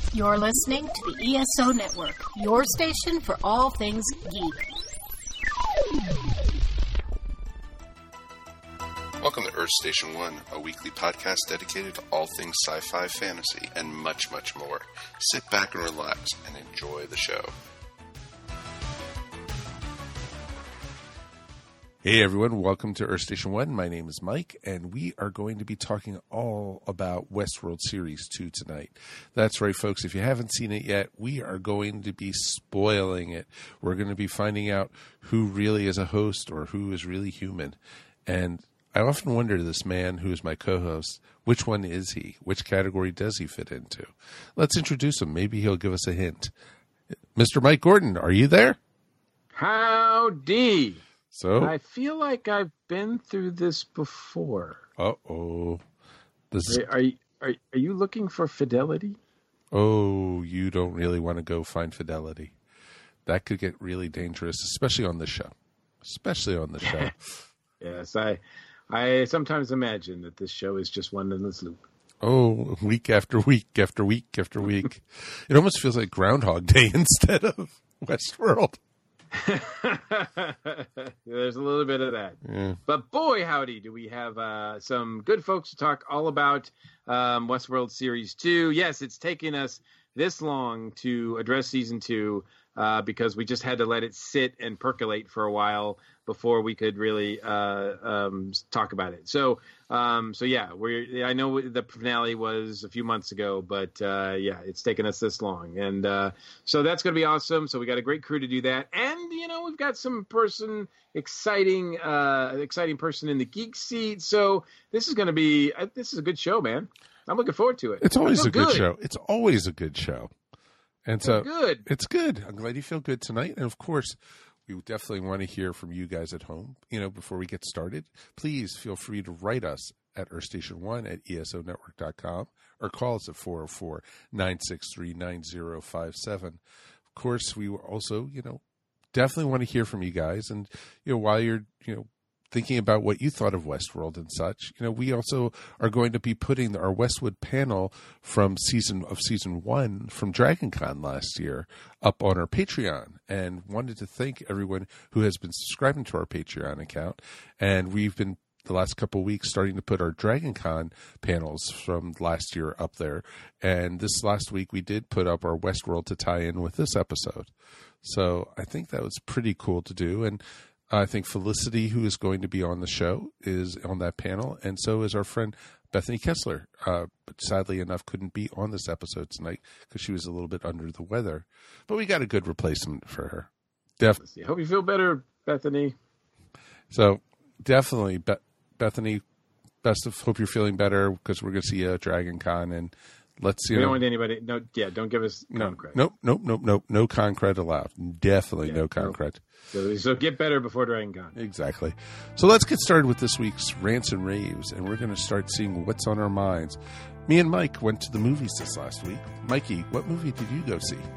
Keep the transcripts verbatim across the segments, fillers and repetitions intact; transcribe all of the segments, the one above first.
You're listening to the E S O Network, your station for all things geek. Welcome to Earth Station One, a weekly podcast dedicated to all things sci-fi, fantasy, and much, much more. Sit back and relax and enjoy the show. Hey everyone, welcome to Earth Station One. My name is Mike, and we are going to be talking all about Westworld Series two tonight. That's right, folks. If you haven't seen it yet, we are going to be spoiling it. We're going to be finding out who really is a host or who is really human. And I often wonder, this man who is my co-host, which one is he? Which category does he fit into? Let's introduce him. Maybe he'll give us a hint. Mister Mike Gordon, are you there? Howdy. So I feel like I've been through this before. Uh-oh. This Are, are, are, are you looking for fidelity? Oh, you don't really want to go find fidelity. That could get really dangerous, especially on the show. Especially on the show. Yes, I I sometimes imagine that this show is just one endless loop. Oh, week after week after week after week. It almost feels like Groundhog Day instead of Westworld. There's a little bit of that. Yeah. But boy, howdy, do we have uh, some good folks to talk all about um, Westworld Series two. Yes, it's taken us this long to address Season two uh, because we just had to let it sit and percolate for a while before we could really uh, um, talk about it. So, um, so yeah, we I know the finale was a few months ago, but uh, yeah, it's taken us this long, and uh, so that's going to be awesome. So we got a great crew to do that, and you know we've got some person exciting, uh, exciting person in the geek seat. So this is going to be uh, this is a good show, man. I'm looking forward to it. It's always a good, good show. It's always a good show, and so good. It's good. I'm glad you feel good tonight, and of course, we definitely want to hear from you guys at home. You know, before we get started, please feel free to write us at earth station one at E S O network dot com or call us at four oh four, nine six three, nine oh five seven. Of course, we also, you know, definitely want to hear from you guys. And, you know, while you're, you know, thinking about what you thought of Westworld and such, you know, we also are going to be putting our Westwood panel from season of season one from DragonCon last year up on our Patreon, and wanted to thank everyone who has been subscribing to our Patreon account. And we've been the last couple of weeks starting to put our DragonCon panels from last year up there. And this last week we did put up our Westworld to tie in with this episode. So I think that was pretty cool to do. And I think Felicity, who is going to be on the show, is on that panel, and so is our friend Bethany Kessler. Uh, but sadly enough, couldn't be on this episode tonight because she was a little bit under the weather. But we got a good replacement for her. Def- Hope you feel better, Bethany. So definitely, Be- Bethany, best of hope you're feeling better, because we're going to see you at DragonCon, and let's see. We don't want anybody. No, yeah, don't give us no, con cred. Nope, nope, nope, nope. No con cred allowed. Definitely yeah, no con no. cred. So, so get better before DragonCon. Exactly. So let's get started with this week's Rants and Raves, and we're going to start seeing what's on our minds. Me and Mike went to the movies this last week. Mikey, what movie did you go see?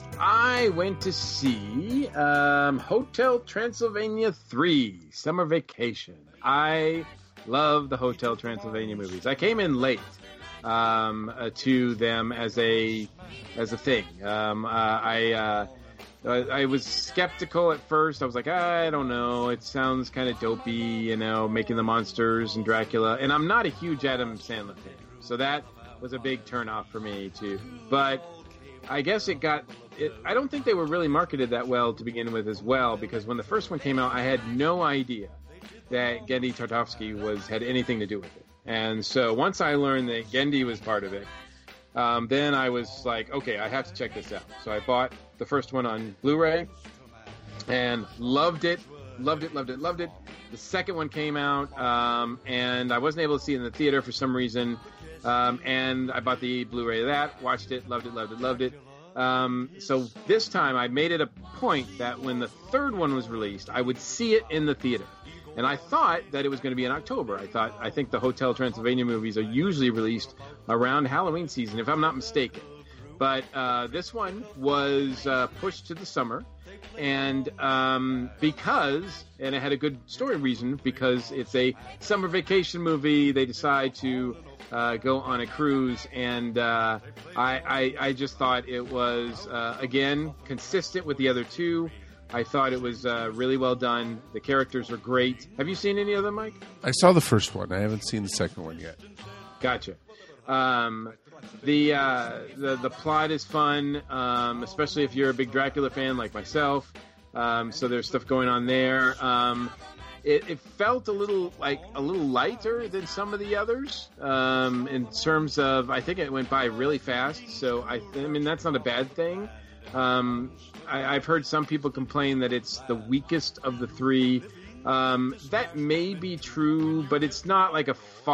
I went to see um, Hotel Transylvania three, Summer Vacation. I love the Hotel Transylvania movies. I came in late um, uh, to them as a as a thing. Um, uh, I... Uh, I was skeptical at first. I was like, I don't know. It sounds kind of dopey, you know, making the monsters and Dracula. And I'm not a huge Adam Sandler fan. So that was a big turnoff for me, too. But I guess it got... It, I don't think they were really marketed that well to begin with as well, because when the first one came out, I had no idea that Genndy Tartakovsky was had anything to do with it. And so once I learned that Genndy was part of it, Um, then I was like, okay, I have to check this out. So I bought the first one on Blu-ray and loved it, loved it, loved it, loved it. The second one came out, um, and I wasn't able to see it in the theater for some reason. Um, and I bought the Blu-ray of that, watched it, loved it, loved it, loved it. Um, so this time I made it a point that when the third one was released, I would see it in the theater. And I thought that it was going to be in October. I thought, I think the Hotel Transylvania movies are usually released around Halloween season, if I'm not mistaken. But uh, this one was uh, pushed to the summer. and um, because, and it had a good story reason, because it's a summer vacation movie, they decide to uh, go on a cruise, and uh, I, I, I just thought it was, uh, again, consistent with the other two. I thought it was uh, really well done. The characters are great. Have you seen any of them, Mike? I saw the first one. I haven't seen the second one yet. Gotcha. Um, the, uh, the the plot is fun, um, especially if you're a big Dracula fan like myself. Um, so there's stuff going on there. Um, it, it felt a little like a little lighter than some of the others um, in terms of. I think it went by really fast. So I, I mean that's not a bad thing. Um, I, I've heard some people complain that it's the weakest of the three. Um, that may be true, but it's not like a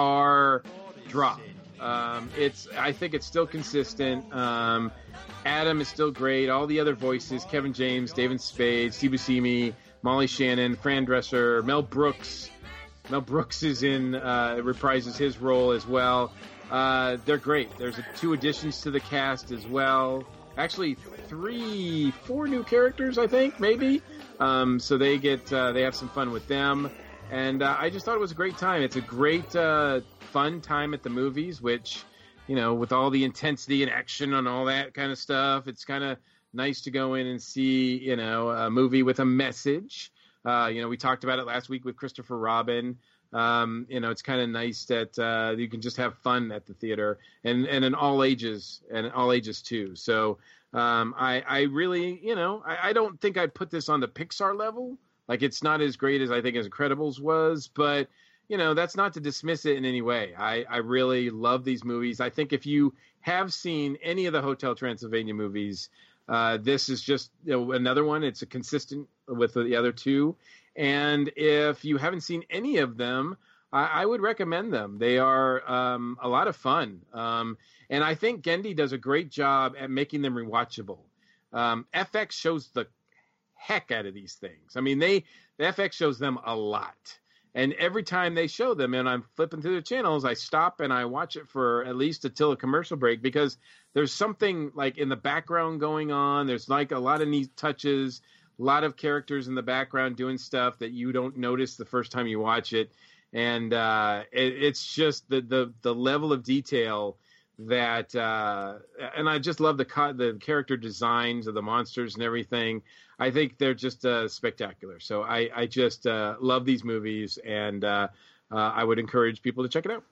far drop. Um, it's I think it's still consistent. Um, Adam is still great. All the other voices: Kevin James, David Spade, Steve Buscemi, Molly Shannon, Fran Drescher, Mel Brooks. Mel Brooks is in uh, reprises his role as well. Uh, they're great. There's a, two additions to the cast as well. Actually, three, four new characters, I think, maybe. Um, so they get uh, they have some fun with them, and uh, I just thought it was a great time. It's a great, uh, fun time at the movies, which, you know, with all the intensity and action and all that kind of stuff, it's kind of nice to go in and see, you know, a movie with a message. Uh, you know, we talked about it last week with Christopher Robin. Um, you know, it's kind of nice that uh, you can just have fun at the theater, and, and in all ages, and all ages too. So um, I, I really, you know, I, I don't think I'd put this on the Pixar level. Like, it's not as great as I think as Incredibles was, but, you know, that's not to dismiss it in any way. I, I really love these movies. I think if you have seen any of the Hotel Transylvania movies, uh, this is just, you know, another one. It's a consistent with the other two. And if you haven't seen any of them, I, I would recommend them. They are um, a lot of fun. Um, and I think Genndy does a great job at making them rewatchable. Um, F X shows the heck out of these things. I mean, they the F X shows them a lot. And every time they show them, and I'm flipping through the channels, I stop and I watch it for at least until a commercial break, because there's something like in the background going on. There's like a lot of neat touches. A lot of characters in the background doing stuff that you don't notice the first time you watch it. And uh, it, it's just the, the, the level of detail that uh, – and I just love the the character designs of the monsters and everything. I think they're just uh, spectacular. So I, I just uh, love these movies, and uh, uh, I would encourage people to check it out.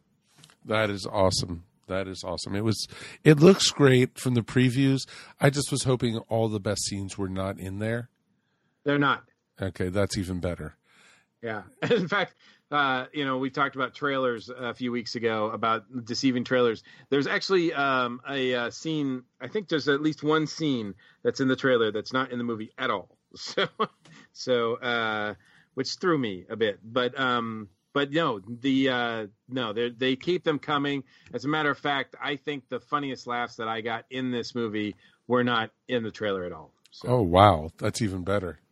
That is awesome. That is awesome. It was. It looks great from the previews. I just was hoping all the best scenes were not in there. They're not. Okay, that's even better. Yeah. In fact, uh, you know, we talked about trailers a few weeks ago about deceiving trailers. There's actually um, a, a scene. I think there's at least one scene that's in the trailer that's not in the movie at all. So, so uh, which threw me a bit, but. Um, But no, the uh, no, they keep them coming. As a matter of fact, I think the funniest laughs that I got in this movie were not in the trailer at all. So. Oh, wow. That's even better.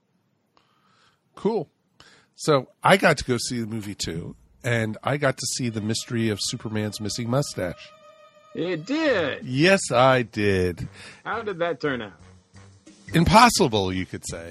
Cool. So I got to go see the movie too, and I got to see The Mystery of Superman's Missing Mustache. It did. Yes, I did. How did that turn out? Impossible, you could say.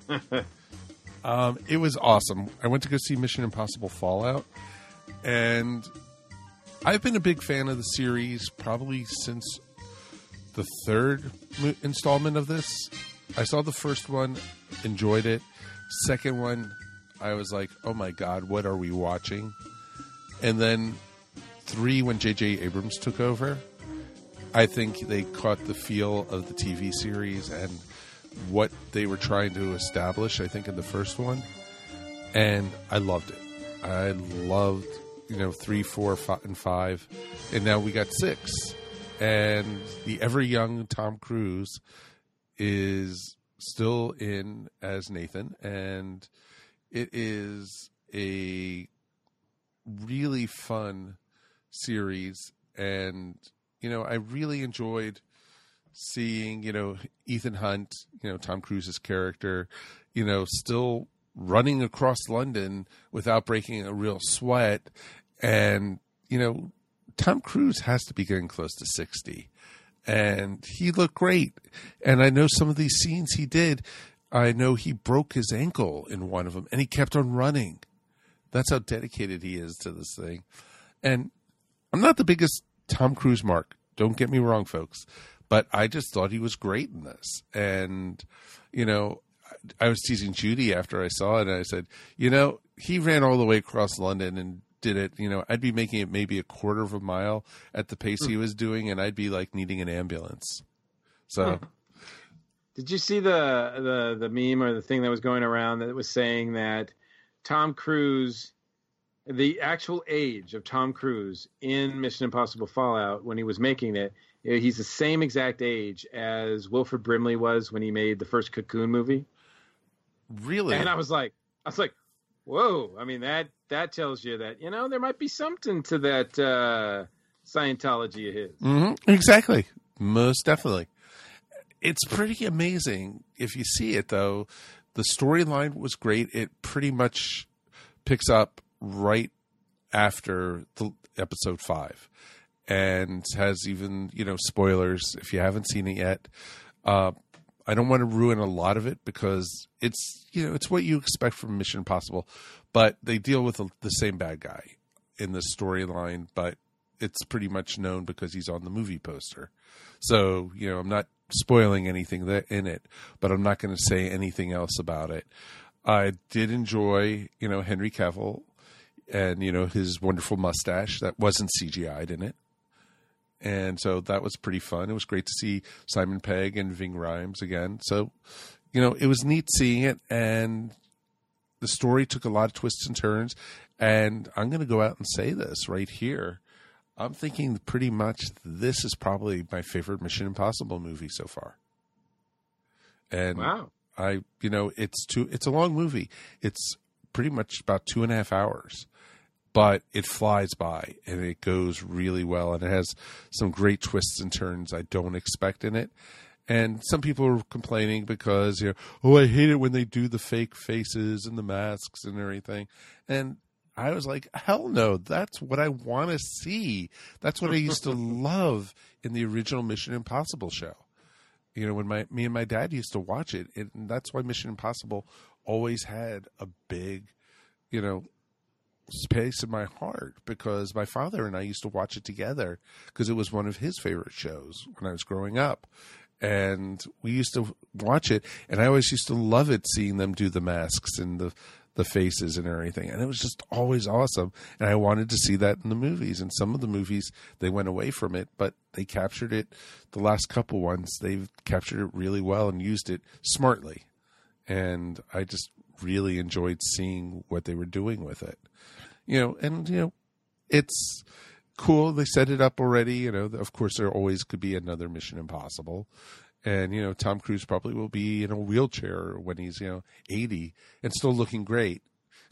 Um, it was awesome. I went to go see Mission Impossible Fallout, and I've been a big fan of the series probably since the third mo- installment of this. I saw the first one, enjoyed it. Second one, I was like, oh my God, what are we watching? And then three, when J J Abrams took over, I think they caught the feel of the T V series and what they were trying to establish, I think, in the first one. And I loved it. I loved, you know, three, four, five, and five. And now we got six. And the ever young Tom Cruise is still in as Nathan. And it is a really fun series. And, you know, I really enjoyed seeing, you know, Ethan Hunt, you know, Tom Cruise's character, you know, still running across London without breaking a real sweat. And, you know, Tom Cruise has to be getting close to sixty. And he looked great. And I know some of these scenes he did I know he broke his ankle in one of them, and he kept on running. That's how dedicated he is to this thing. And I'm not the biggest Tom Cruise mark. Don't get me wrong, folks. But I just thought he was great in this. And, you know, I was teasing Judy after I saw it, and I said, you know, he ran all the way across London and did it. You know, I'd be making it maybe a quarter of a mile at the pace he was doing, and I'd be like needing an ambulance. So, did you see the the the meme or the thing that was going around that was saying that Tom Cruise, the actual age of Tom Cruise in Mission Impossible Fallout when he was making it, he's the same exact age as Wilford Brimley was when he made the first Cocoon movie. Really? And I was like, I was like, whoa! I mean, that that tells you that, you know, there might be something to that uh, Scientology of his. Mm-hmm. Exactly, most definitely. It's pretty amazing if you see it, though. The storyline was great. It pretty much picks up right after the episode five, and has even, you know, spoilers if you haven't seen it yet. Uh, I don't want to ruin a lot of it because it's, you know, it's what you expect from Mission Impossible, but they deal with the, the same bad guy in the storyline, but it's pretty much known because he's on the movie poster. So, you know, I'm not spoiling anything that in it, but I'm not going to say anything else about it. I did enjoy, you know, Henry Cavill and, you know, his wonderful mustache that wasn't C G I'd in it. And so that was pretty fun. It was great to see Simon Pegg and Ving Rhames again. So, you know, it was neat seeing it, and the story took a lot of twists and turns. And I'm going to go out and say this right here. I'm thinking pretty much this is probably my favorite Mission Impossible movie so far. And wow. I, you know, it's too, it's a long movie. It's pretty much about two and a half hours. But it flies by, and it goes really well, and it has some great twists and turns I don't expect in it. And some people are complaining because, you know, oh, I hate it when they do the fake faces and the masks and everything. And I was like, hell no, that's what I want to see. That's what I used to love in the original Mission Impossible show. You know, when my me and my dad used to watch it, it and that's why Mission Impossible always had a big, you know, space in my heart, because my father and I used to watch it together because it was one of his favorite shows when I was growing up. And we used to watch it, and I always used to love it, seeing them do the masks and the, the faces and everything. And it was just always awesome. And I wanted to see that in the movies. And some of the movies, they went away from it, but they captured it. The last couple ones, they've captured it really well and used it smartly. And I just really enjoyed seeing what they were doing with it. You know, and, you know, it's cool. They set it up already. You know, of course, there always could be another Mission Impossible. And, you know, Tom Cruise probably will be in a wheelchair when he's, you know, eighty and still looking great.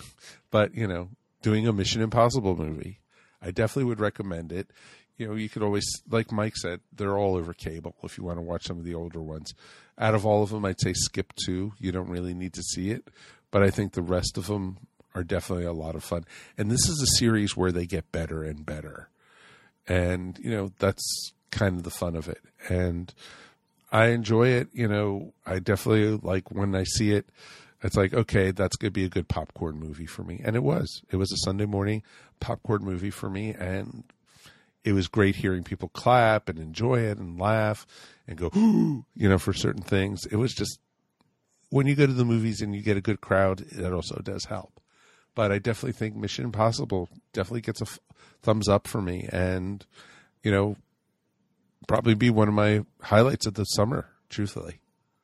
But, you know, doing a Mission Impossible movie, I definitely would recommend it. You know, you could always, like Mike said, they're all over cable if you want to watch some of the older ones. Out of all of them, I'd say skip two. You don't really need to see it. But I think the rest of them are definitely a lot of fun. And this is a series where they get better and better. And, you know, that's kind of the fun of it. And I enjoy it. You know, I definitely like when I see it, it's like, okay, that's going to be a good popcorn movie for me. And it was. It was a Sunday morning popcorn movie for me. And it was great hearing people clap and enjoy it and laugh and go, ooh, you know, for certain things. It was just, when you go to the movies and you get a good crowd, that also does help. But I definitely think Mission Impossible definitely gets a f- thumbs up for me, and, you know, probably be one of my highlights of the summer, truthfully.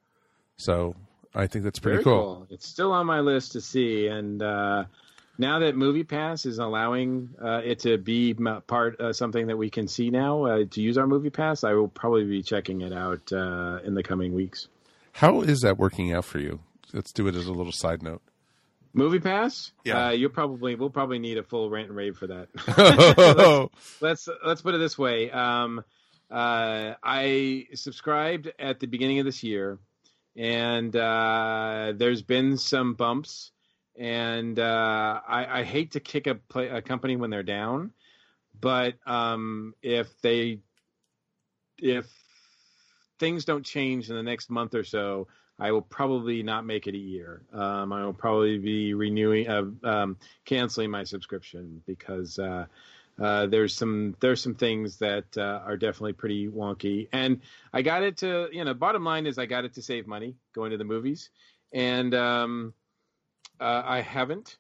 So I think that's pretty Very cool. cool. It's still on my list to see, and uh, now that MoviePass is allowing uh, it to be part uh, something that we can see now uh, to use our MoviePass, I will probably be checking it out uh, in the coming weeks. How is that working out for you? Let's do it as a little side note. MoviePass? Yeah. Uh, you'll probably we'll probably need a full rant and rave for that. Oh. let's, let's let's put it this way. Um, uh, I subscribed at the beginning of this year, and uh, there's been some bumps, and uh, I, I hate to kick a, play, a company when they're down, but um, if they if things don't change in the next month or so, I will probably not make it a year. Um, I will probably be renewing, uh, um, canceling my subscription because uh, uh, there's some there's some things that uh, are definitely pretty wonky. And I got it to, you know, bottom line is I got it to save money going to the movies, and um, uh, I haven't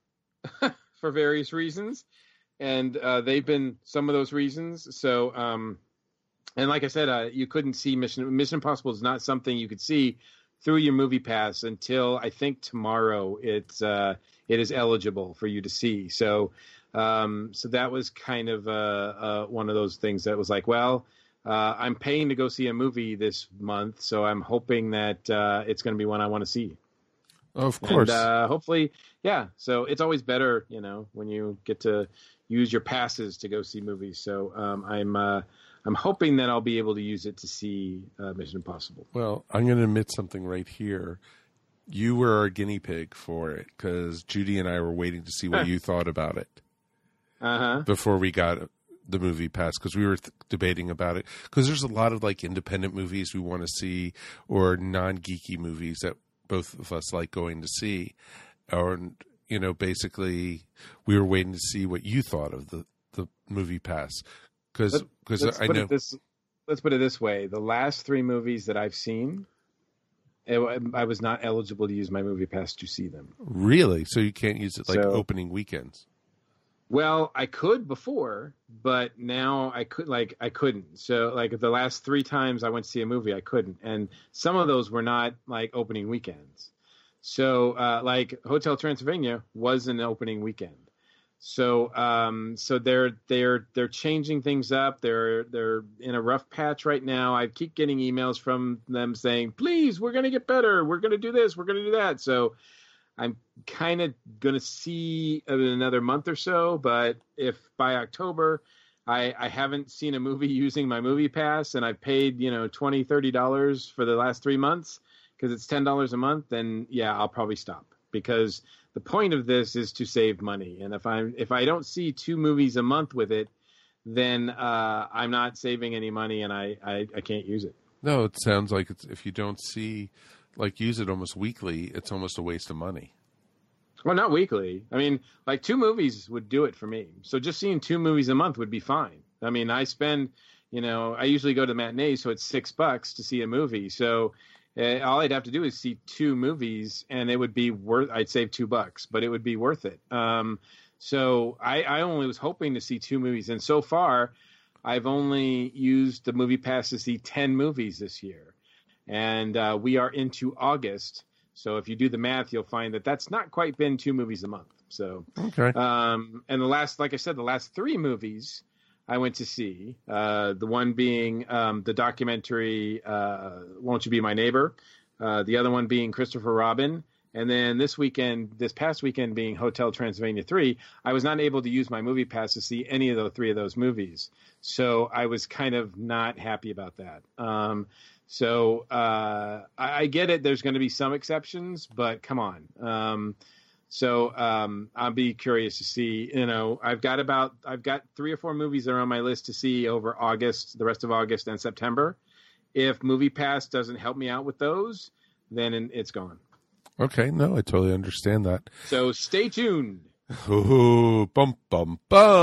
for various reasons, and uh, they've been some of those reasons. So, um, and like I said, uh, you couldn't see Mission Mission Impossible is not something you could see through your Movie Pass until I think tomorrow it's uh, it is eligible for you to see. So um, so that was kind of uh, uh, one of those things that was like, well, uh, I'm paying to go see a movie this month, so I'm hoping that uh, it's going to be one I want to see. Of course. And, uh, hopefully, yeah. So it's always better, you know, when you get to use your passes to go see movies. So um, I'm uh, I'm hoping that I'll be able to use it to see uh, Mission Impossible. Well, I'm going to admit something right here. You were our guinea pig for it because Judy and I were waiting to see what you thought about it uh-huh. before we got the Movie Pass, because we were th- debating about it. Because there's a lot of like independent movies we want to see, or non-geeky movies that both of us like going to see. Or, you know, basically we were waiting to see what you thought of the, the Movie Pass. Because let's I put know. It this, let's put it this way: the last three movies that I've seen, it, I was not eligible to use my Movie Pass to see them. Really? So you can't use it like So, opening weekends? Well, I could before, but now I could like I couldn't. So like the last three times I went to see a movie, I couldn't, and some of those were not like opening weekends. So uh, like Hotel Transylvania was an opening weekend. So, um, so they're they're they're changing things up. They're they're in a rough patch right now. I keep getting emails from them saying, "Please, we're going to get better. We're going to do this. We're going to do that." So, I'm kind of going to see in another month or so. But if by October, I, I haven't seen a movie using my Movie Pass, and I've paid you know twenty dollars, thirty dollars for the last three months because it's ten dollars a month, then yeah, I'll probably stop, because the point of this is to save money. And if I'm if I don't see two movies a month with it, then uh, I'm not saving any money, and I, I, I can't use it. No, it sounds like it's, if you don't see, like use it almost weekly, it's almost a waste of money. Well, not weekly. I mean, like two movies would do it for me. So just seeing two movies a month would be fine. I mean, I spend, you know, I usually go to matinees, so it's six bucks to see a movie. So Uh, all I'd have to do is see two movies, and it would be worth. I'd save two bucks, but it would be worth it. Um, so I, I only was hoping to see two movies, and so far, I've only used the Movie Pass to see ten movies this year, and uh, we are into August. So if you do the math, you'll find that that's not quite been two movies a month. So okay, um, and the last, like I said, the last three movies I went to see, uh, the one being um, the documentary uh, Won't You Be My Neighbor, uh, the other one being Christopher Robin, and then this weekend, this past weekend being Hotel Transylvania three. I was not able to use my Movie Pass to see any of the three of those movies, so I was kind of not happy about that. Um, so uh, I, I get it. There's going to be some exceptions, but come on. Um, So um, I'll be curious to see, you know, I've got about, I've got three or four movies that are on my list to see over August, the rest of August and September. If Movie Pass doesn't help me out with those, then it's gone. Okay. No, I totally understand that. So stay tuned. Ooh, bum, bum,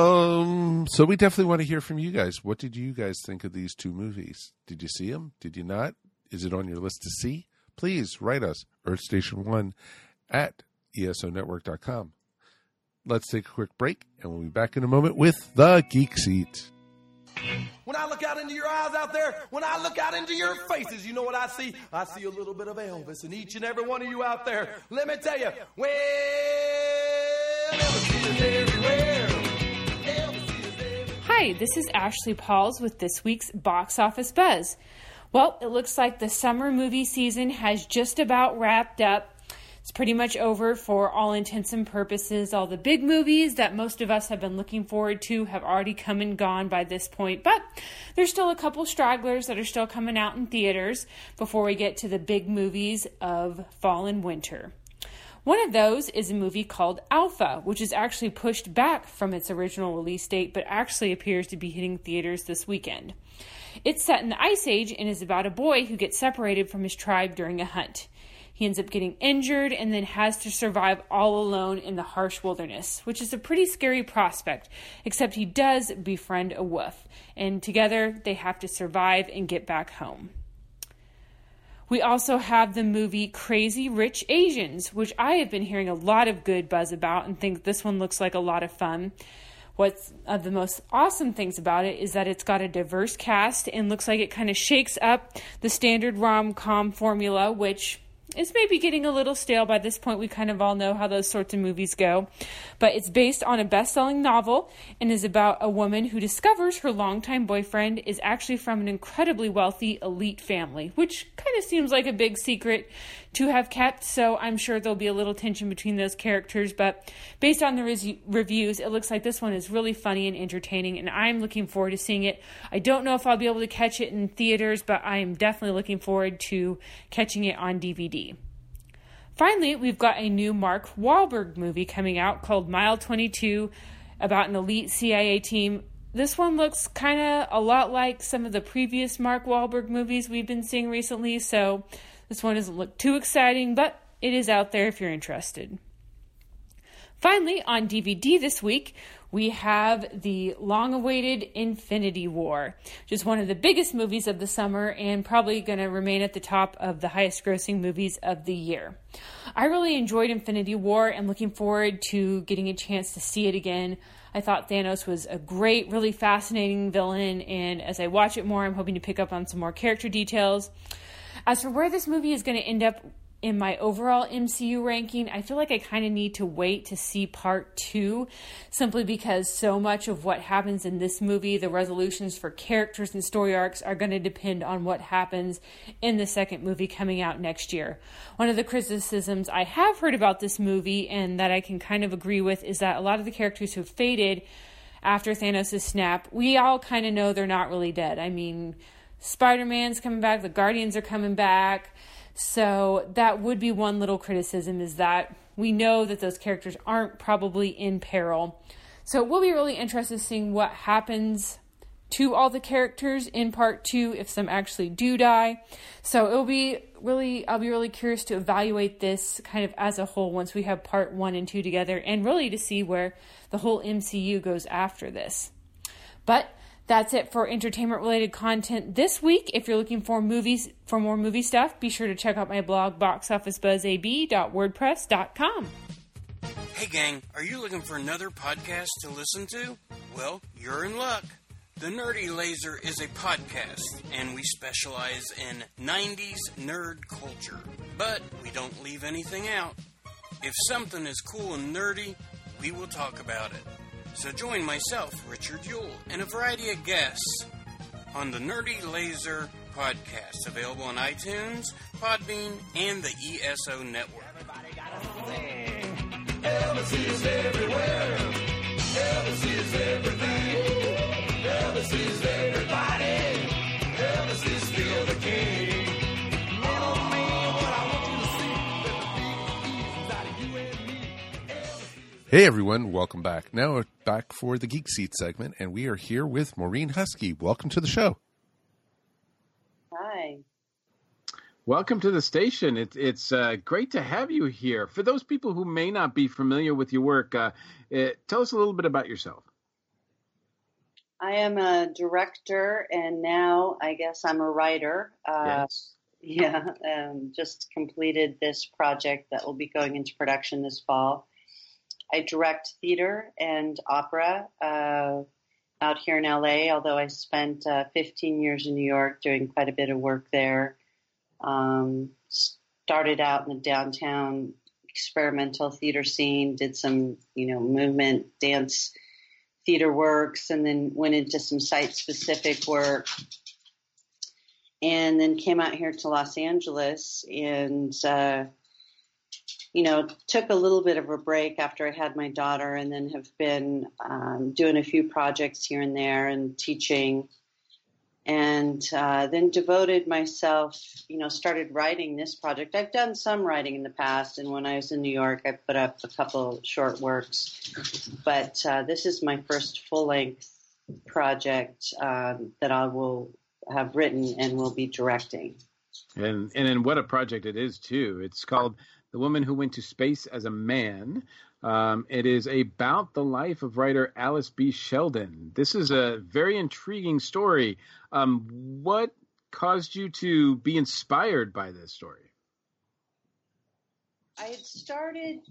bum. So we definitely want to hear from you guys. What did you guys think of these two movies? Did you see them? Did you not? Is it on your list to see? Please write us, Earth Station one at E S O network dot com. Let's take a quick break, and we'll be back in a moment with the Geek Seat. When I look out into your eyes out there, when I look out into your faces, you know what I see? I see a little bit of Elvis in each and every one of you out there. Let me tell you, well, Elvis is everywhere. Elvis is everywhere. Hi, this is Ashley Pauls with this week's Box Office Buzz. Well, it looks like the summer movie season has just about wrapped up. It's pretty much over for all intents and purposes. All the big movies that most of us have been looking forward to have already come and gone by this point, but there's still a couple stragglers that are still coming out in theaters before we get to the big movies of fall and winter. One of those is a movie called Alpha, which is actually pushed back from its original release date, but actually appears to be hitting theaters this weekend. It's set in the Ice Age and is about a boy who gets separated from his tribe during a hunt. He ends up getting injured and then has to survive all alone in the harsh wilderness, which is a pretty scary prospect, except he does befriend a wolf, and together they have to survive and get back home. We also have the movie Crazy Rich Asians, which I have been hearing a lot of good buzz about and think this one looks like a lot of fun. What's uh, the most awesome things about it is that it's got a diverse cast and looks like it kind of shakes up the standard rom-com formula, which is maybe getting a little stale by this point. We kind of all know how those sorts of movies go. But it's based on a best-selling novel and is about a woman who discovers her longtime boyfriend is actually from an incredibly wealthy elite family, which kind of seems like a big secret to have kept. So I'm sure there'll be a little tension between those characters. But based on the res- reviews, it looks like this one is really funny and entertaining, and I'm looking forward to seeing it. I don't know if I'll be able to catch it in theaters, but I am definitely looking forward to catching it on D V D. Finally, we've got a new Mark Wahlberg movie coming out called Mile twenty-two about an elite C I A team. This one looks kind of a lot like some of the previous Mark Wahlberg movies we've been seeing recently, so this one doesn't look too exciting, but it is out there if you're interested. Finally, on D V D this week, we have the long-awaited Infinity War, which is one of the biggest movies of the summer and probably going to remain at the top of the highest-grossing movies of the year. I really enjoyed Infinity War and looking forward to getting a chance to see it again. I thought Thanos was a great, really fascinating villain, and as I watch it more, I'm hoping to pick up on some more character details. As for where this movie is going to end up in my overall M C U ranking, I feel like I kind of need to wait to see part two, simply because so much of what happens in this movie, the resolutions for characters and story arcs, are going to depend on what happens in the second movie coming out next year. One of the criticisms I have heard about this movie, and that I can kind of agree with, is that a lot of the characters who faded after Thanos' snap, we all kind of know they're not really dead. I mean, Spider-Man's coming back, the Guardians are coming back. So that would be one little criticism, is that we know that those characters aren't probably in peril. So we'll be really interested in seeing what happens to all the characters in part two, if some actually do die. So it'll be really, I'll be really curious to evaluate this kind of as a whole once we have part one and two together, and really to see where the whole M C U goes after this. But that's it for entertainment-related content this week. If you're looking for movies, for more movie stuff, be sure to check out my blog, box office buzz a b dot wordpress dot com. Hey gang, are you looking for another podcast to listen to? Well, you're in luck. The Nerdy Laser is a podcast, and we specialize in nineties nerd culture. But we don't leave anything out. If something is cool and nerdy, we will talk about it. So join myself, Richard Yule, and a variety of guests on the Nerdy Laser podcast, available on iTunes, Podbean, and the E S O Network. Everybody got a thing. Elvis is everywhere. Elvis is everything. Elvis is everybody. Elvis is still the king. Little man, what I want you to see, let the big ease out of you and me. Hey everyone, welcome back. Now we're back for the Geek Seat segment, and we are here with Maureen Husky. Welcome to the show. Hi. Welcome to the station. It, it's uh, great to have you here. For those people who may not be familiar with your work, uh, uh, tell us a little bit about yourself. I am a director, and now I guess I'm a writer. Uh, Yes. Yeah, um, just completed this project that will be going into production this fall. I direct theater and opera uh, out here in L A, although I spent uh, fifteen years in New York doing quite a bit of work there. Um, started out in the downtown experimental theater scene, did some, you know, movement, dance, theater works, and then went into some site-specific work. And then came out here to Los Angeles and, uh, you know, took a little bit of a break after I had my daughter, and then have been um, doing a few projects here and there and teaching. And uh, then devoted myself, you know, started writing this project. I've done some writing in the past, and when I was in New York, I put up a couple short works. But uh, this is my first full-length project um, that I will have written and will be directing. And and then what a project it is too. It's called The Woman Who Went to Space as a Man. Um, it is about the life of writer Alice B. Sheldon. This is a very intriguing story. Um, what caused you to be inspired by this story? I had started,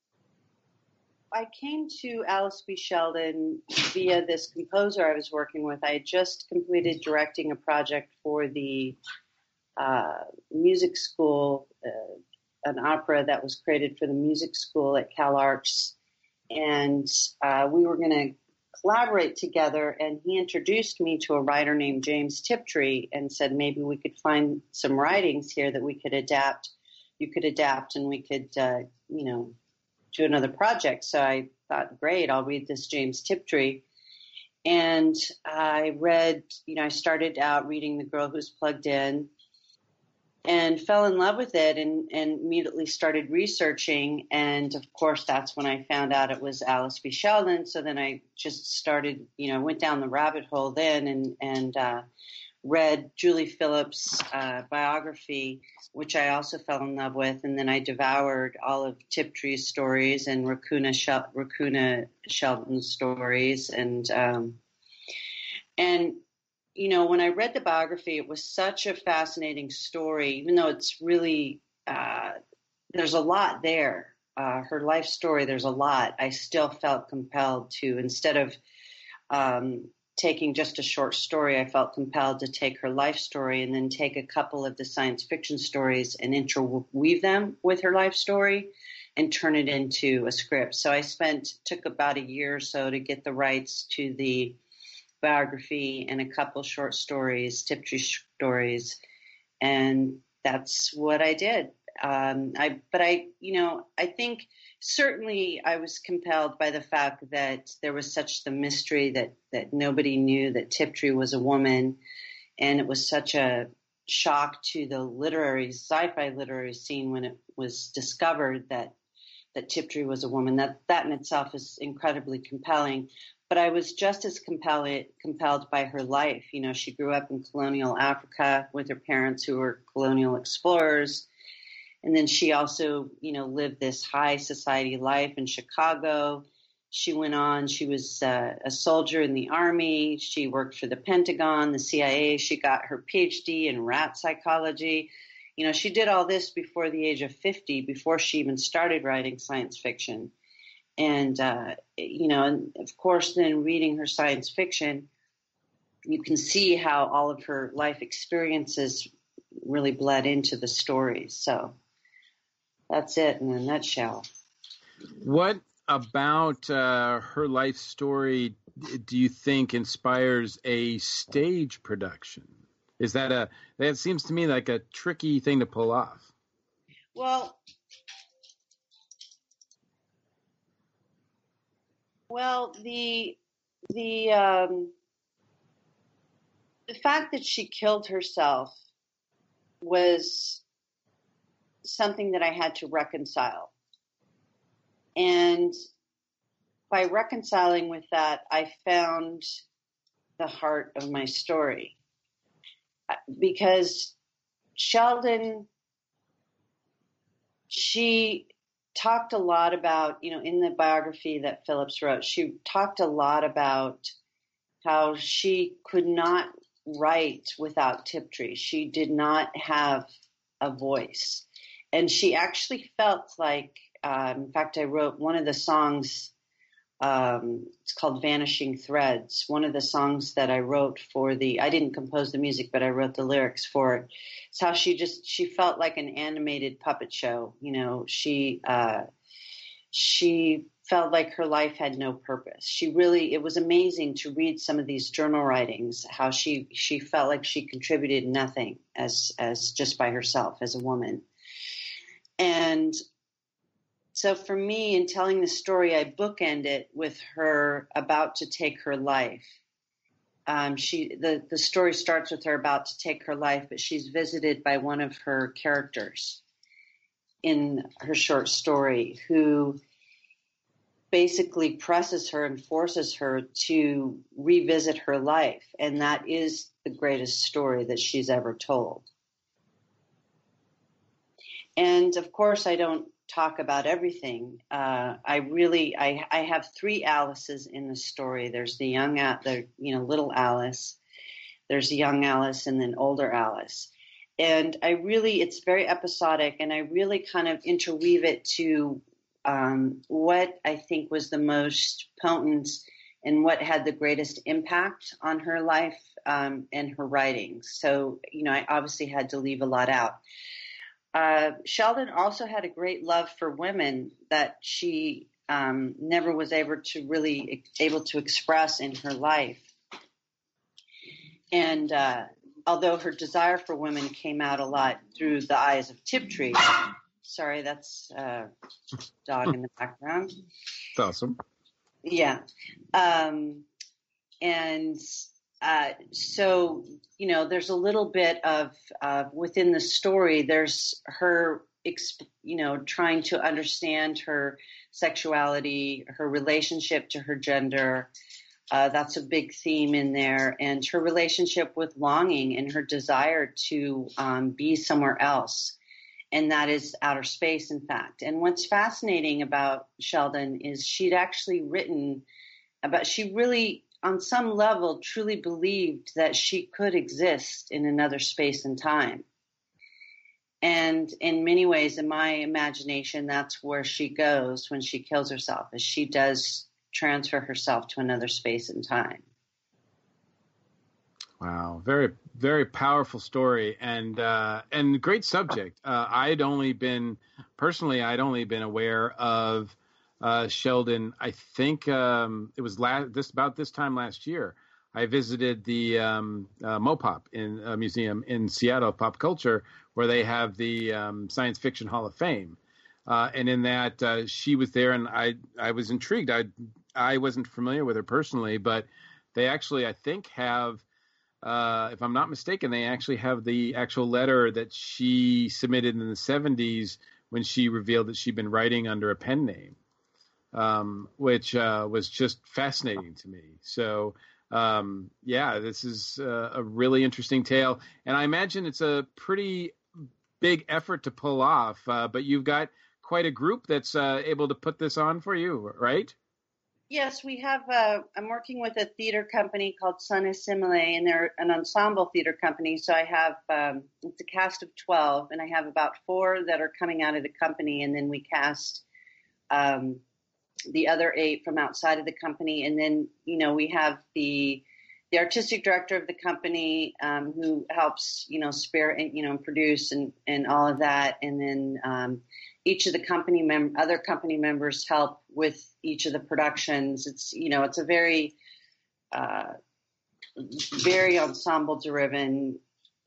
I came to Alice B. Sheldon via this composer I was working with. I had just completed directing a project for the uh, music school, uh, an opera that was created for the music school at Cal Arts. And uh, we were going to collaborate together, and he introduced me to a writer named James Tiptree and said maybe we could find some writings here that we could adapt. You could adapt and we could, uh, you know, do another project. So I thought, great, I'll read this James Tiptree. And I read, you know, I started out reading The Girl Who's Plugged In and fell in love with it and, and immediately started researching. And of course, that's when I found out it was Alice B. Sheldon. So then I just started, you know, went down the rabbit hole then and, and, uh, read Julie Phillips' uh, biography, which I also fell in love with, and then I devoured all of Tiptree's stories and Raccoona, Shel- Raccoona Sheldon's stories, and um, and you know when I read the biography, it was such a fascinating story, even though it's really uh, there's a lot there. Uh, her life story, there's a lot. I still felt compelled to, instead of um, taking just a short story, I felt compelled to take her life story and then take a couple of the science fiction stories and interweave them with her life story and turn it into a script. So I spent, took about a year or so to get the rights to the biography and a couple short stories, Tiptree stories, and that's what I did. Um, I, but I, you know, I think certainly I was compelled by the fact that there was such the mystery that, that nobody knew that Tiptree was a woman. And it was such a shock to the literary, sci-fi literary scene when it was discovered that, that Tiptree was a woman. That, that in itself is incredibly compelling. But I was just as compelled, compelled by her life. You know, she grew up in colonial Africa with her parents who were colonial explorers. And then she also, you know, lived this high society life in Chicago. She went on, she was uh, a soldier in the Army. She worked for the Pentagon, the C I A. She got her P H D in rat psychology. You know, she did all this before the age of fifty, before she even started writing science fiction. And, uh, you know, and of course, then reading her science fiction, you can see how all of her life experiences really bled into the stories. So that's it in a nutshell. What about uh, her life story do you think inspires a stage production? Is that a, that seems to me like a tricky thing to pull off. Well, well, the, the, um, the fact that she killed herself was something that I had to reconcile. And by reconciling with that, I found the heart of my story. Because Sheldon, she talked a lot about, you know, in the biography that Phillips wrote, she talked a lot about how she could not write without Tiptree. She did not have a voice. And she actually felt like, uh, in fact, I wrote one of the songs, um, it's called Vanishing Threads. One of the songs that I wrote for the, I didn't compose the music, but I wrote the lyrics for it. It's how she just, she felt like an animated puppet show. You know, she, uh, she felt like her life had no purpose. She really, it was amazing to read some of these journal writings, how she, she felt like she contributed nothing as, as just by herself as a woman. And so for me, in telling the story, I bookend it with her about to take her life. Um, she the, the story starts with her about to take her life, but she's visited by one of her characters in her short story who basically presses her and forces her to revisit her life. And that is the greatest story that she's ever told. And of course, I don't talk about everything. Uh, I really, I, I have three Alices in the story. There's the young, the you know, little Alice. There's young Alice, and then older Alice. And I really, it's very episodic, and I really kind of interweave it to um, what I think was the most potent and what had the greatest impact on her life um, and her writings. So, you know, I obviously had to leave a lot out. Uh, Sheldon also had a great love for women that she um, never was able to really able to express in her life. And uh, although her desire for women came out a lot through the eyes of Tiptree, sorry, that's a dog in the background. That's awesome. Yeah. Um, and uh, so, you know, there's a little bit of uh, within the story, there's her, exp- you know, trying to understand her sexuality, her relationship to her gender. Uh, that's a big theme in there, and her relationship with longing and her desire to um, be somewhere else. And that is outer space, in fact. And what's fascinating about Sheldon is she'd actually written about, she really, on some level, truly believed that she could exist in another space and time. And in many ways, in my imagination, that's where she goes when she kills herself, is she does transfer herself to another space and time. Wow, very, very powerful story, and uh, and great subject. Uh, I'd only been personally, I'd only been aware of uh, Sheldon. I think um, it was last this about this time last year. I visited the um, uh, Mopop in a museum in Seattle, Pop Culture, where they have the um, Science Fiction Hall of Fame, uh, and in that uh, she was there, and I I was intrigued. I I wasn't familiar with her personally, but they actually, I think, have. Uh, if I'm not mistaken, they actually have the actual letter that she submitted in the seventies when she revealed that she'd been writing under a pen name, um, which uh, was just fascinating to me. So, um, yeah, this is uh, a really interesting tale. And I imagine it's a pretty big effort to pull off, uh, but you've got quite a group that's uh, able to put this on for you, right? Yes, we have. Uh, I'm working with a theater company called Sun Assimile, and they're an ensemble theater company. So I have um, it's a cast of twelve, and I have about four that are coming out of the company, and then we cast um, the other eight from outside of the company, and then you know we have the the artistic director of the company um, who helps you know spare you know produce and and all of that, and then. Um, Each of the company mem- other company members help with each of the productions. It's you know it's a very, uh, very ensemble-driven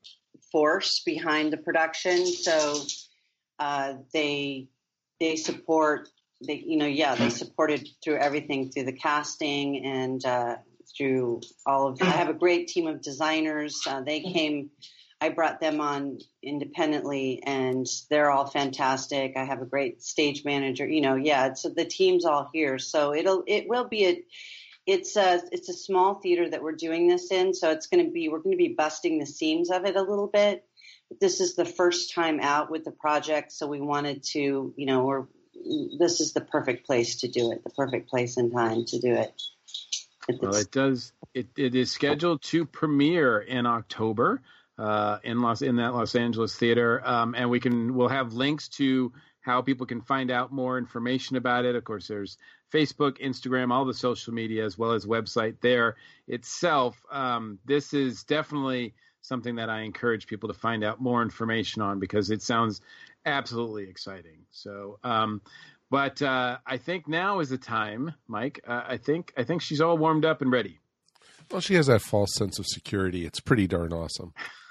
force behind the production. So uh, they they support they you know yeah they supported through everything, through the casting and uh, through all of. I have a great team of designers. Uh, they came. I brought them on independently, and they're all fantastic. I have a great stage manager. You know, yeah, it's the team's all here, so it'll it will be a it's a it's a small theater that we're doing this in, so it's going to be we're going to be busting the seams of it a little bit. This is the first time out with the project, so we wanted to, you know, we're this is the perfect place to do it, the perfect place and time to do it. Well, it does. It it is scheduled to premiere in October. Uh, in Los in that Los Angeles theater, um, and we can we'll have links to how people can find out more information about it. Of course, there's Facebook, Instagram, all the social media, as well as website there itself. Um, this is definitely something that I encourage people to find out more information on because it sounds absolutely exciting. So, um, but uh, I think now is the time, Mike. Uh, I think I think she's all warmed up and ready. Well, she has that false sense of security. It's pretty darn awesome.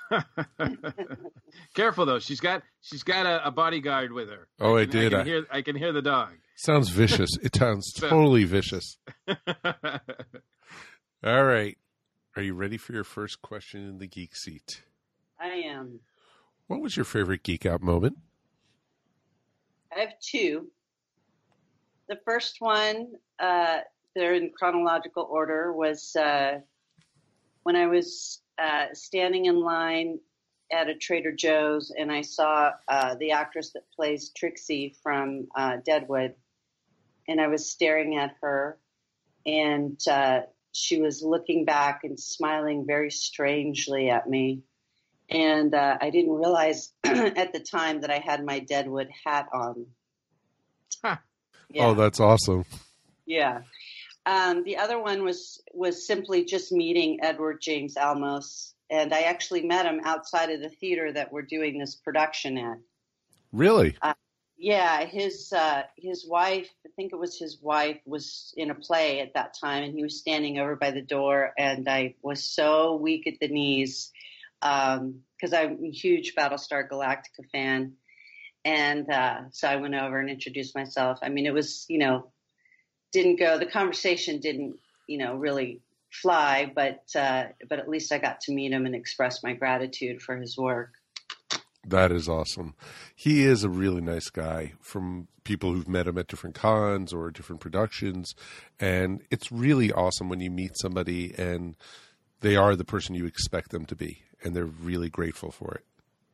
Careful though, she's got she's got a, a bodyguard with her. Oh, I, I, can, I did. can I hear I can hear the dog. Sounds vicious. It sounds So- totally vicious. All right, are you ready for your first question in the geek seat? I am. What was your favorite geek out moment? I have two. The first one, uh, they're in chronological order, was uh, when I was uh, standing in line at a Trader Joe's, and I saw uh, the actress that plays Trixie from uh, Deadwood, and I was staring at her, and uh, she was looking back and smiling very strangely at me. And uh, I didn't realize at the time that I had my Deadwood hat on. Huh. Yeah. Oh, that's awesome. Yeah. Um, the other one was was simply just meeting Edward James Olmos, and I actually met him outside of the theater that we're doing this production at. Really? Uh, yeah, his uh, his wife, I think it was his wife, was in a play at that time, and he was standing over by the door, and I was so weak at the knees because um, I'm a huge Battlestar Galactica fan, and uh, so I went over and introduced myself. I mean, it was, you know, didn't go, the conversation didn't, you know, really fly, but uh, but at least I got to meet him and express my gratitude for his work. That is awesome. He is a really nice guy from people who've met him at different cons or different productions. And it's really awesome when you meet somebody and they are the person you expect them to be. And they're really grateful for it.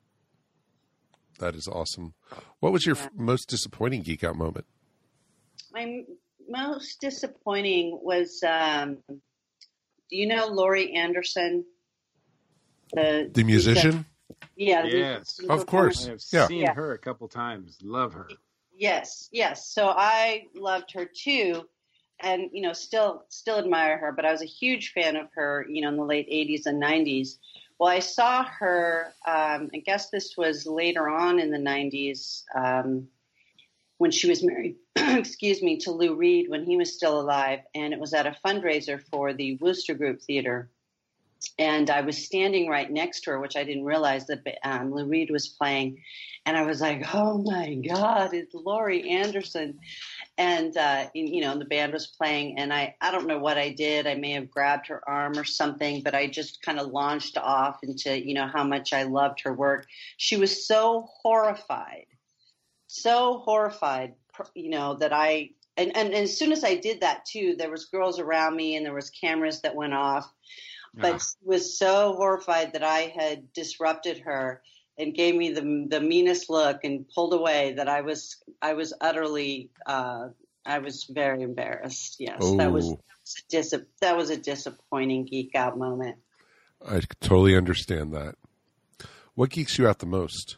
That is awesome. What was your yeah. f- most disappointing Geek Out moment? My m- most disappointing was, um, do you know Laurie Anderson? The, the musician? The, Yeah. Yes. Of course. I have yeah. seen yeah. her a couple times. Love her. Yes. Yes. So I loved her too. And, you know, still, still admire her, but I was a huge fan of her, you know, in the late eighties and nineties. Well, I saw her, um, I guess this was later on in the nineties, um, when she was married, excuse me, to Lou Reed when he was still alive. And it was at a fundraiser for the Wooster Group Theater. And I was standing right next to her, which I didn't realize that um, Lou Reed was playing. And I was like, oh, my God, it's Laurie Anderson. And, uh, you know, the band was playing. And I, I don't know what I did. I may have grabbed her arm or something, but I just kind of launched off into, you know, how much I loved her work. She was so horrified, so horrified, you know, that I and, – and, and as soon as I did that, too, there was girls around me and there was cameras that went off. But she was so horrified that I had disrupted her and gave me the the meanest look and pulled away that I was I was utterly uh, I was very embarrassed. Yes, oh. that was dis- that was a disappointing Geek Out moment. I totally understand that. What geeks you out the most?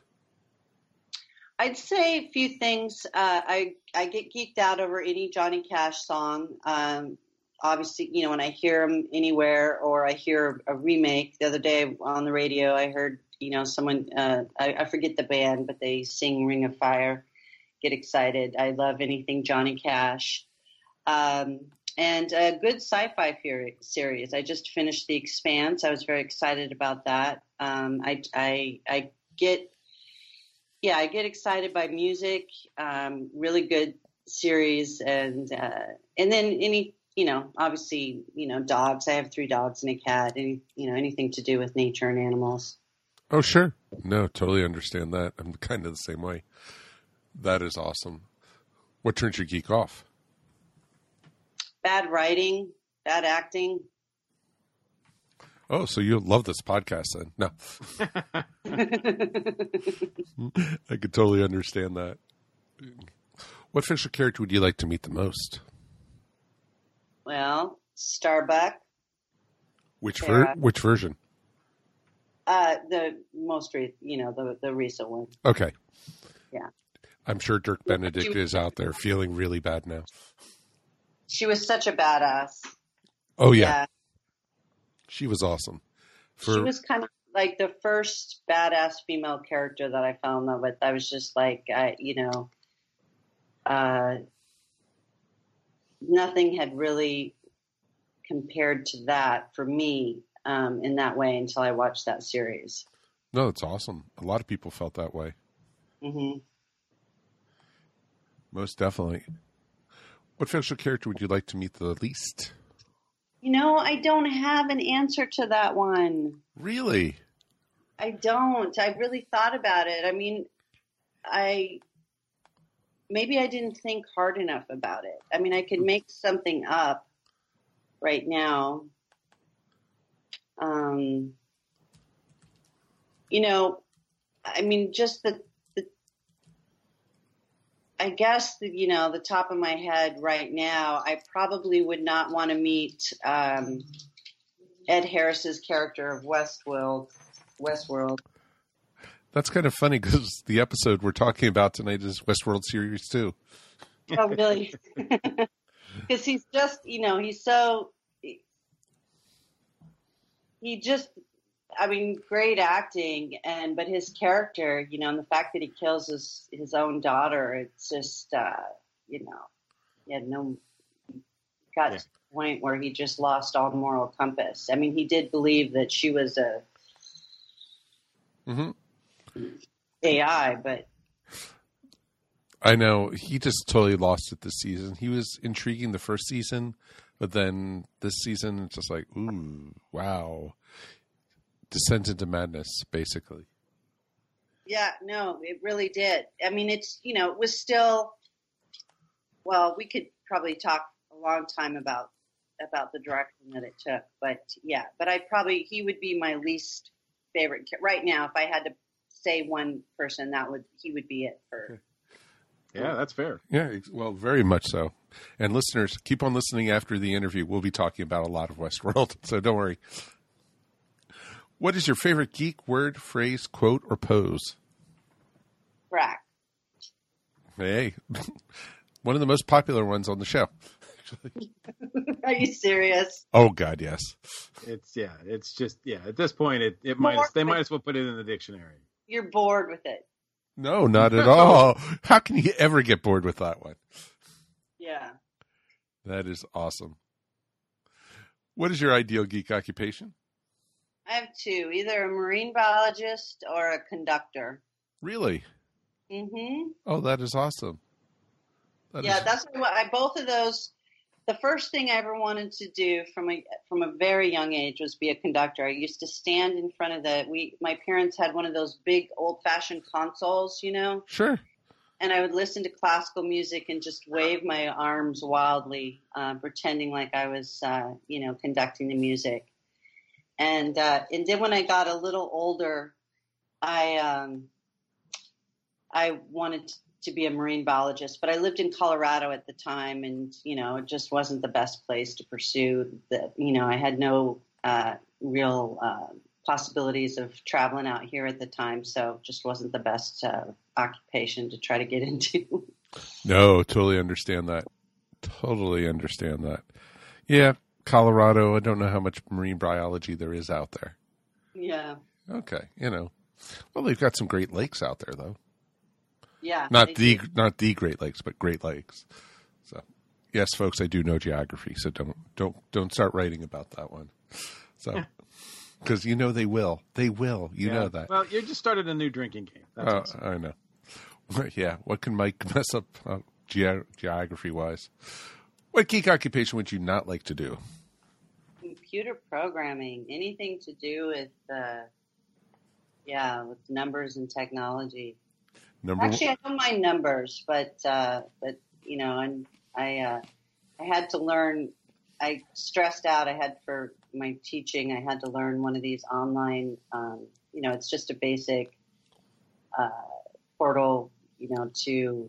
I'd say a few things. Uh, I I get geeked out over any Johnny Cash song. Um, Obviously, you know, when I hear them anywhere or I hear a remake, the other day on the radio, I heard, you know, someone, uh, I, I forget the band, but they sing Ring of Fire, get excited. I love anything Johnny Cash. Um, and a good sci-fi series. I just finished The Expanse. I was very excited about that. Um, I, I, I get, yeah, I get excited by music, um, really good series. And, uh, and then any, you know, obviously, you know, dogs. I have three dogs and a cat, and, you know, anything to do with nature and animals. Oh, sure. No, totally understand that. I'm kind of the same way. That is awesome. What turns your geek off? Bad writing, bad acting. Oh, so you love this podcast then? No. I could totally understand that. What fictional character would you like to meet the most? Well, Starbuck. Which ver- which version? Uh, the most, re- you know, the the recent one. Okay. Yeah. I'm sure Dirk Benedict is out there feeling really bad now. She was such a badass. Oh yeah. yeah. She was awesome. For- she was kind of like the first badass female character that I fell in love with. I was just like, I, you know, uh. nothing had really compared to that for me um, in that way until I watched that series. No, it's awesome. A lot of people felt that way. Mm-hmm. Most definitely. What fictional character would you like to meet the least? You know, I don't have an answer to that one. Really? I don't. I really thought about it. I mean, I... Maybe I didn't think hard enough about it. I mean, I could make something up right now. Um, you know, I mean, just the, the I guess, the, you know, the top of my head right now, I probably would not want to meet um, Ed Harris's character of Westworld. Westworld. That's kind of funny because the episode we're talking about tonight is Westworld Series two. Oh, really? Because he's just, you know, he's so, he just, I mean, great acting, and but his character, you know, and the fact that he kills his his own daughter, it's just, uh, you know, he had no, got Yeah. to the point where he just lost all moral compass. I mean, he did believe that she was a Mm-hmm. A I, but I know he just totally lost it this season. He was intriguing the first season, but then this season it's just like, ooh, wow, descent into madness, basically. yeah, no, it really did. I mean, it's, you know, it was still, well, we could probably talk a long time about about the direction that it took, but yeah, but I probably, he would be my least favorite ca- right now. If I had to say one person, that would, he would be it for. Yeah, that's fair. Yeah, ex- well, very much so. And listeners, keep on listening after the interview. We'll be talking about a lot of Westworld, so don't worry. What is your favorite geek word, phrase, quote, or pose? Crack. Hey, one of the most popular ones on the show. Actually. Are you serious? Oh God, yes. It's yeah, it's just yeah. At this point, it, it might as, they might as well put it in the dictionary. You're bored with it. No, not at all. How can you ever get bored with that one? Yeah. That is awesome. What is your ideal geek occupation? I have two, either a marine biologist or a conductor. Really? Mm-hmm. Oh, that is awesome. That Yeah, is- that's what I, both of those. The first thing I ever wanted to do from a from a very young age was be a conductor. I used to stand in front of the we. My parents had one of those big old fashioned consoles, you know, Sure. and I would listen to classical music and just wave my arms wildly, uh, pretending like I was, uh, you know, conducting the music. And uh, and then when I got a little older, I um, I wanted to be a marine biologist, but I lived in Colorado at the time, and you know, it just wasn't the best place to pursue. The you know, I had no uh, real uh, possibilities of traveling out here at the time, so it just wasn't the best uh, occupation to try to get into. No, totally understand that. Totally understand that. Yeah, Colorado, I don't know how much marine biology there is out there. Yeah, Okay, you know. Well, they've got some Great Lakes out there, though. yeah. Not they the do. not the Great Lakes, but Great Lakes. So, yes, folks, I do know geography, so don't don't don't start writing about that one. So, because you know they will, they will. You Yeah. know that. Well, you just started a new drinking game. That's Uh, awesome. I know. Yeah, what can Mike mess up uh, ge- geography wise? What geek occupation would you not like to do? Computer programming, anything to do with, uh, yeah, with numbers and technology. Number Actually, I don't mind numbers, but uh, but you know, and I uh, I had to learn. I stressed out. I had for my teaching. I had to learn one of these online. Um, you know, it's just a basic uh, portal. You know, to you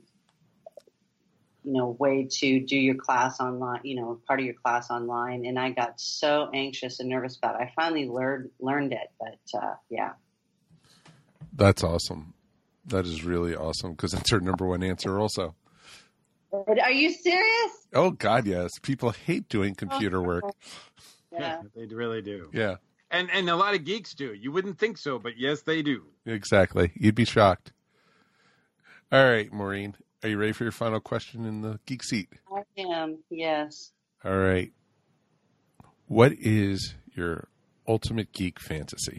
know, way to do your class online. You know, part of your class online. And I got so anxious and nervous about it. I finally learned learned it, but uh, yeah. That's awesome. That is really awesome because that's our number one answer also. Are you serious? Oh, God, yes. People hate doing computer work. Yeah. They really do. Yeah, And and a lot of geeks do. You wouldn't think so, but yes, they do. exactly. You'd be shocked. All right, Maureen, are you ready for your final question in the geek seat? I am. Yes. All right. What is your ultimate geek fantasy?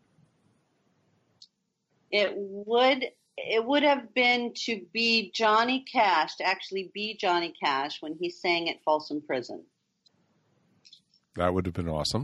It would it would have been to be Johnny Cash, to actually be Johnny Cash when he sang at Folsom Prison. That would have been awesome.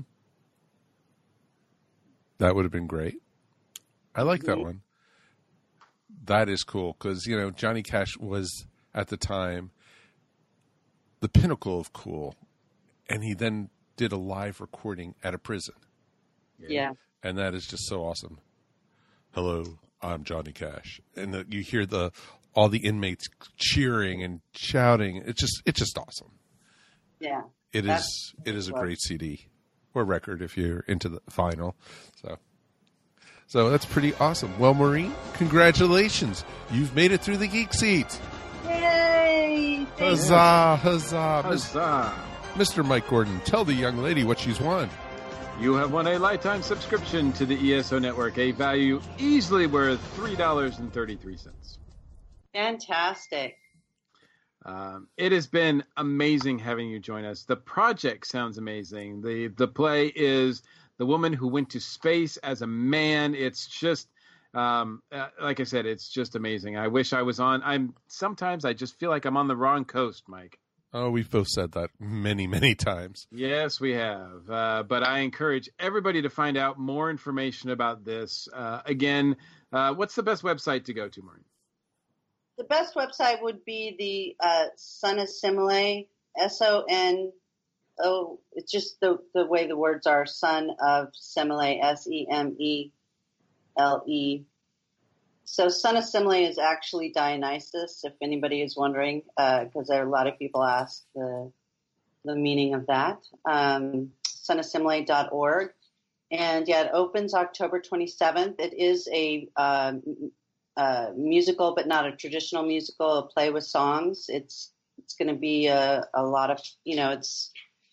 That would have been great. I like that one. That is cool because, you know, Johnny Cash was at the time the pinnacle of cool. And he then did a live recording at a prison. Yeah. And that is just so awesome. hello, I'm Johnny Cash. And the, you hear the all the inmates cheering and shouting. It's just it's just awesome. Yeah. It is it is a great C D or record if you're into the vinyl. So so that's pretty awesome. Well, Maureen, congratulations. You've made it through the Geek Seat. Yay! Huzzah, huzzah. Huzzah. Mister Mike Gordon, tell the young lady what she's won. You have won a lifetime subscription to the E S O Network, a value easily worth three dollars and thirty-three cents. Fantastic. Um, it has been amazing having you join us. The project sounds amazing. The the play is The Woman Who Went to Space as a Man. It's just, um, uh, like I said, it's just amazing. I wish I was on. I'm sometimes I just feel like I'm on the wrong coast, Mike. Oh, we've both said that many, many times. Yes, we have. Uh, but I encourage everybody to find out more information about this. Uh, again, uh, what's the best website to go to, Maureen? The best website would be the uh, Son of Simile, S O N O. It's just the, the way the words are, Son of Simile, S E M E L E. So Son of Simile is actually Dionysus, if anybody is wondering, because uh, there are a lot of people ask the the meaning of that. Um, son of simile dot org. And yeah, it opens October twenty-seventh. It is a uh, uh, musical, but not a traditional musical, a play with songs. It's it's going to be a, a lot of, you know, it's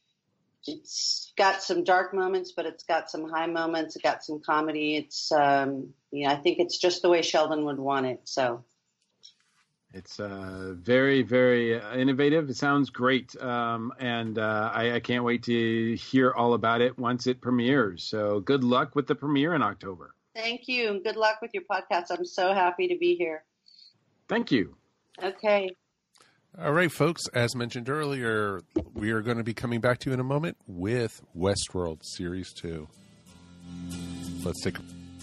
it's got some dark moments, but it's got some high moments. It got some comedy. It's, um, you know, I think it's just the way Sheldon would want it. So it's uh, very, very uh, innovative. It sounds great. Um, and uh, I, I can't wait to hear all about it once it premieres. So good luck with the premiere in October. Thank you. And good luck with your podcast. I'm so happy to be here. Thank you. Okay. All right, folks, as mentioned earlier, we are going to be coming back to you in a moment with Westworld Series two. Let's take a...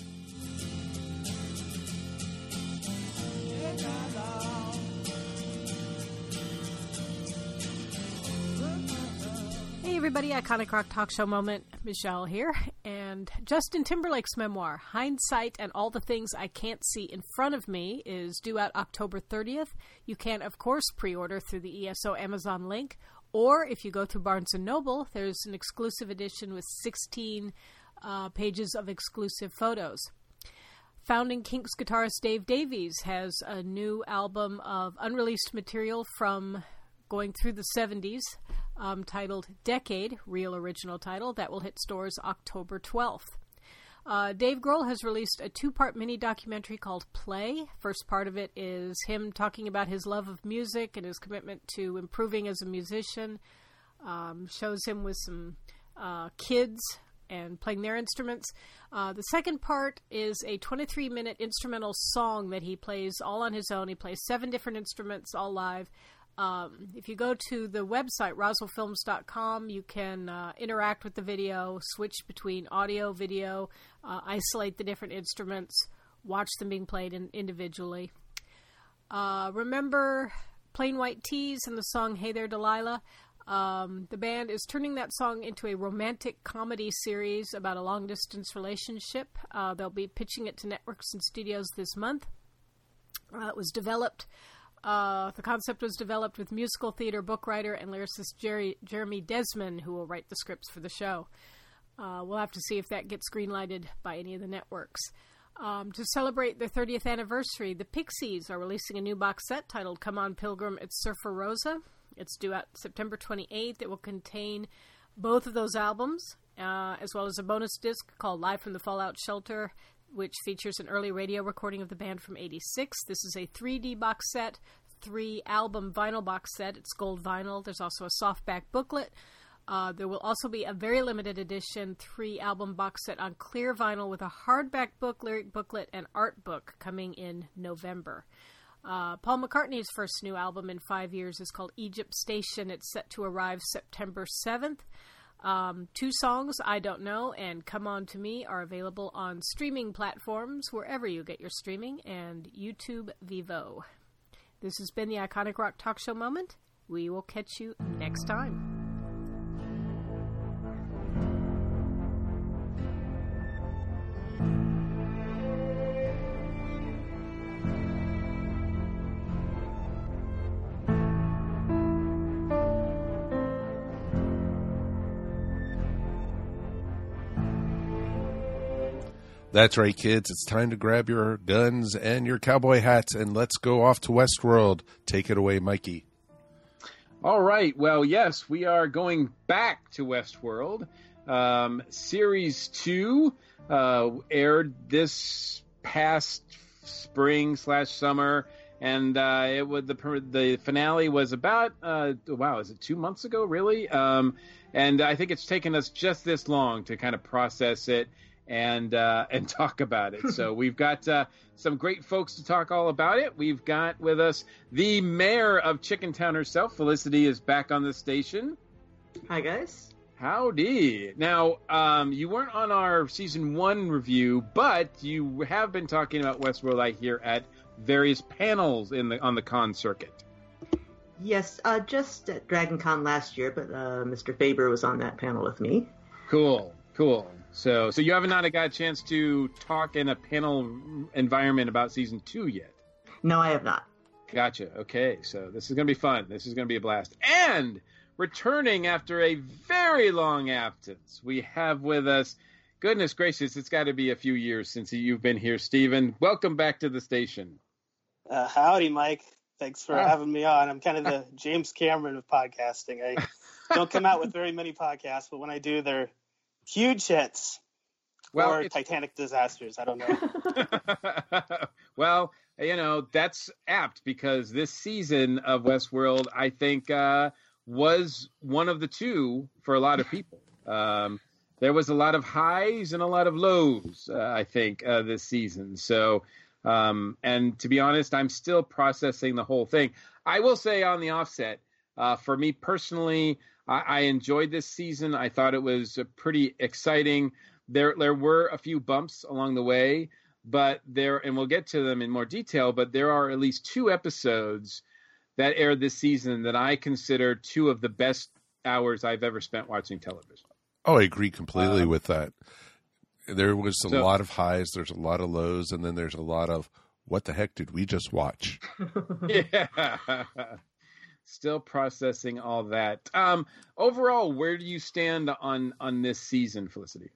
Hey everybody, Iconic Rock Talk Show moment. Michelle here. And Justin Timberlake's memoir, Hindsight and All the Things I Can't See in Front of Me, is due out October thirtieth. You can, of course, pre-order through the E S O Amazon link. Or if you go to Barnes and Noble, there's an exclusive edition with sixteen uh, pages of exclusive photos. Founding Kinks guitarist Dave Davies has a new album of unreleased material from going through the seventies, um, titled Decade, real original title, that will hit stores October twelfth. Uh, Dave Grohl has released a two-part mini-documentary called Play. First part of it is him talking about his love of music and his commitment to improving as a musician. Um, shows him with some uh, kids and playing their instruments. Uh, the second part is a twenty-three minute instrumental song that he plays all on his own. He plays seven different instruments, all live. Um, if you go to the website, roswell films dot com, you can uh, interact with the video, switch between audio, video, uh, isolate the different instruments, watch them being played in, individually. Uh, remember Plain White Tees and the song Hey There Delilah? Um, the band is turning that song into a romantic comedy series about a long-distance relationship. Uh, they'll be pitching it to networks and studios this month. Uh, it was developed... Uh, the concept was developed with musical theater book writer and lyricist Jerry, Jeremy Desmond, who will write the scripts for the show. Uh, we'll have to see if that gets greenlighted by any of the networks. Um, to celebrate their thirtieth anniversary, the Pixies are releasing a new box set titled Come On Pilgrim, It's Surfer Rosa. It's due out September twenty-eighth. It will contain both of those albums, uh, as well as a bonus disc called Live from the Fallout Shelter, which features an early radio recording of the band from eighty-six. This is a three D box set, three-album vinyl box set. It's gold vinyl. There's also a softback booklet. Uh, there will also be a very limited edition three-album box set on clear vinyl with a hardback book, lyric booklet, and art book coming in November. Uh, Paul McCartney's first new album in five years is called Egypt Station. It's set to arrive September seventh. Um, two songs, I Don't Know and Come On To Me, are available on streaming platforms wherever you get your streaming and YouTube Vivo. This has been the Iconic Rock Talk Show moment. We will catch you next time. That's right, kids. It's time to grab your guns and your cowboy hats and let's go off to Westworld. Take it away, Mikey. All right. Well, yes, we are going back to Westworld. Um, series two uh, aired this past spring slash summer, and uh, it was the the finale was about uh, wow, is it two months ago? Really? Um, and I think it's taken us just this long to kind of process it and uh, and talk about it. So we've got uh, some great folks to talk all about it. We've got with us the mayor of Chickentown herself. Felicity is back on the station. Hi, guys. Howdy. Now, um, you weren't on our season one review, but you have been talking about Westworld, I hear, at various panels in the on the con circuit. Yes, uh, just at Dragon Con last year, but uh, Mister Faber was on that panel with me. Cool, cool. So, so you haven't not got a chance to talk in a panel environment about season two yet? No, I have not. Gotcha. Okay, so this is going to be fun. This is going to be a blast. And returning after a very long absence, we have with us, goodness gracious, it's got to be a few years since you've been here, Stephen. Welcome back to the station. Uh, howdy, Mike. Thanks for Ah. having me on. I'm kind of the James Cameron of podcasting. I don't come out with very many podcasts, but when I do, they're huge hits. Well, or it's- Titanic disasters. I don't know. Well, you know, that's apt because this season of Westworld, I think, uh, was one of the two for a lot of people. Um, there was a lot of highs and a lot of lows, uh, I think, uh, this season. So, um, and to be honest, I'm still processing the whole thing. I will say on the offset, uh, for me personally, I, I enjoyed this season. I thought it was uh, pretty exciting. There, there were a few bumps along the way, but there, and we'll get to them in more detail, but there are at least two episodes that aired this season that I consider two of the best hours I've ever spent watching television. Oh, I agree completely Um, with that. There was a so- lot of highs, there's a lot of lows, and then there's a lot of, what the heck did we just watch? Yeah. Still processing all that. Um, overall, where do you stand on, on this season, Felicity?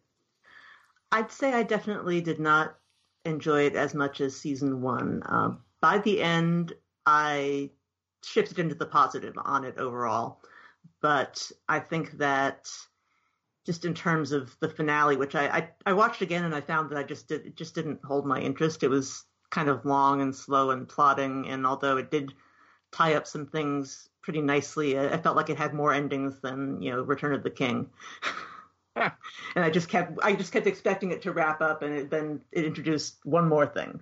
I'd say I definitely did not enjoy it as much as season one. Um, by the end, I shifted into the positive on it overall. But I think that just in terms of the finale, which I, I, I watched again and I found that I just did, it just didn't hold my interest. It was kind of long and slow and plotting, and although it did tie up some things pretty nicely, I, I felt like it had more endings than, you know, Return of the King. And I just kept I just kept expecting it to wrap up, and it, then it introduced one more thing.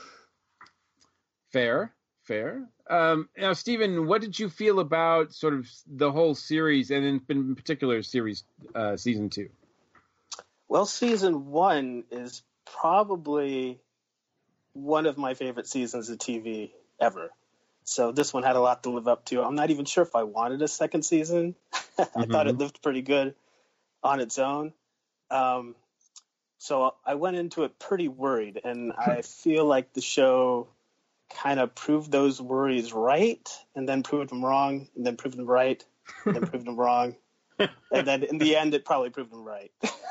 Fair, fair. Um, now, Stephen, what did you feel about sort of the whole series, and in, in particular, series uh, season two? Well, season one is probably one of my favorite seasons of T V ever. So this one had a lot to live up to. I'm not even sure if I wanted a second season. I Mm-hmm. thought it lived pretty good on its own. Um, so I went into it pretty worried, and I feel like the show kind of proved those worries right, and then proved them wrong, and then proved them right, and then proved them wrong. And then in the end, it probably proved them right.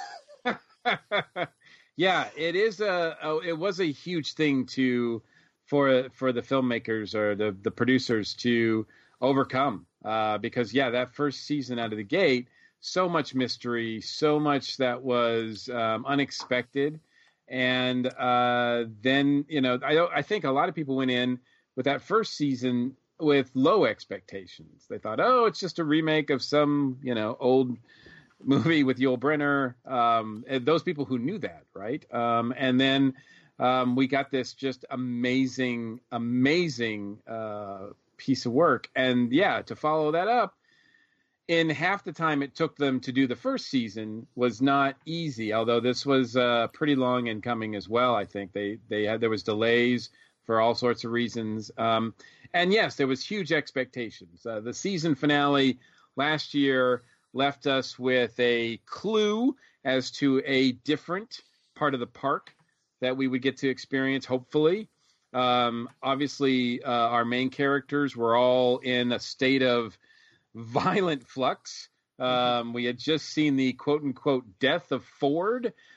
Yeah, it is a, a it was a huge thing to for for the filmmakers or the the producers to overcome uh, because yeah, that first season out of the gate, so much mystery, so much that was um, unexpected, and uh, then you know I I think a lot of people went in with that first season with low expectations. They thought, oh, it's just a remake of some you know old movie with Yul Brynner, um, and those people who knew that, right? Um, and then um, we got this just amazing, amazing uh, piece of work. And yeah, to follow that up, in half the time it took them to do the first season was not easy, although this was uh, pretty long in coming as well. I think they, they had, there was delays for all sorts of reasons. Um, and yes, there was huge expectations. Uh, the season finale last year left us with a clue as to a different part of the park that we would get to experience, hopefully. Um, obviously, uh, our main characters were all in a state of violent flux. Um, we had just seen the quote-unquote death of Ford,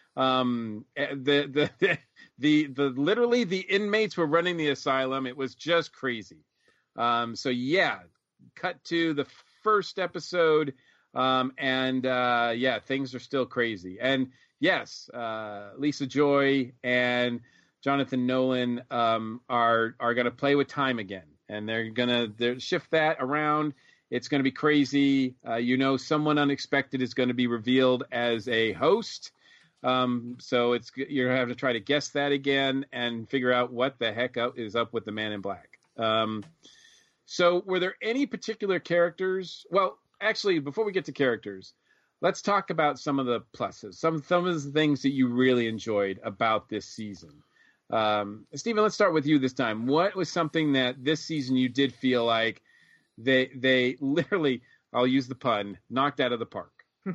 Um, the, the the the literally the inmates were running the asylum. It was just crazy. Um, so yeah, cut to the first episode, um, and uh, yeah, things are still crazy. And yes, uh, Lisa Joy and Jonathan Nolan um, are are going to play with time again, and they're going to shift that around. It's going to be crazy. Uh, you know, someone unexpected is going to be revealed as a host. Um, so it's you're going to have to try to guess that again and figure out what the heck up is up with the Man in Black. Um, so were there any particular characters? Well, actually, before we get to characters, let's talk about some of the pluses, some, some of the things that you really enjoyed about this season. Um, Stephen, let's start with you this time. What was something that this season you did feel like they, they literally, I'll use the pun, knocked out of the park?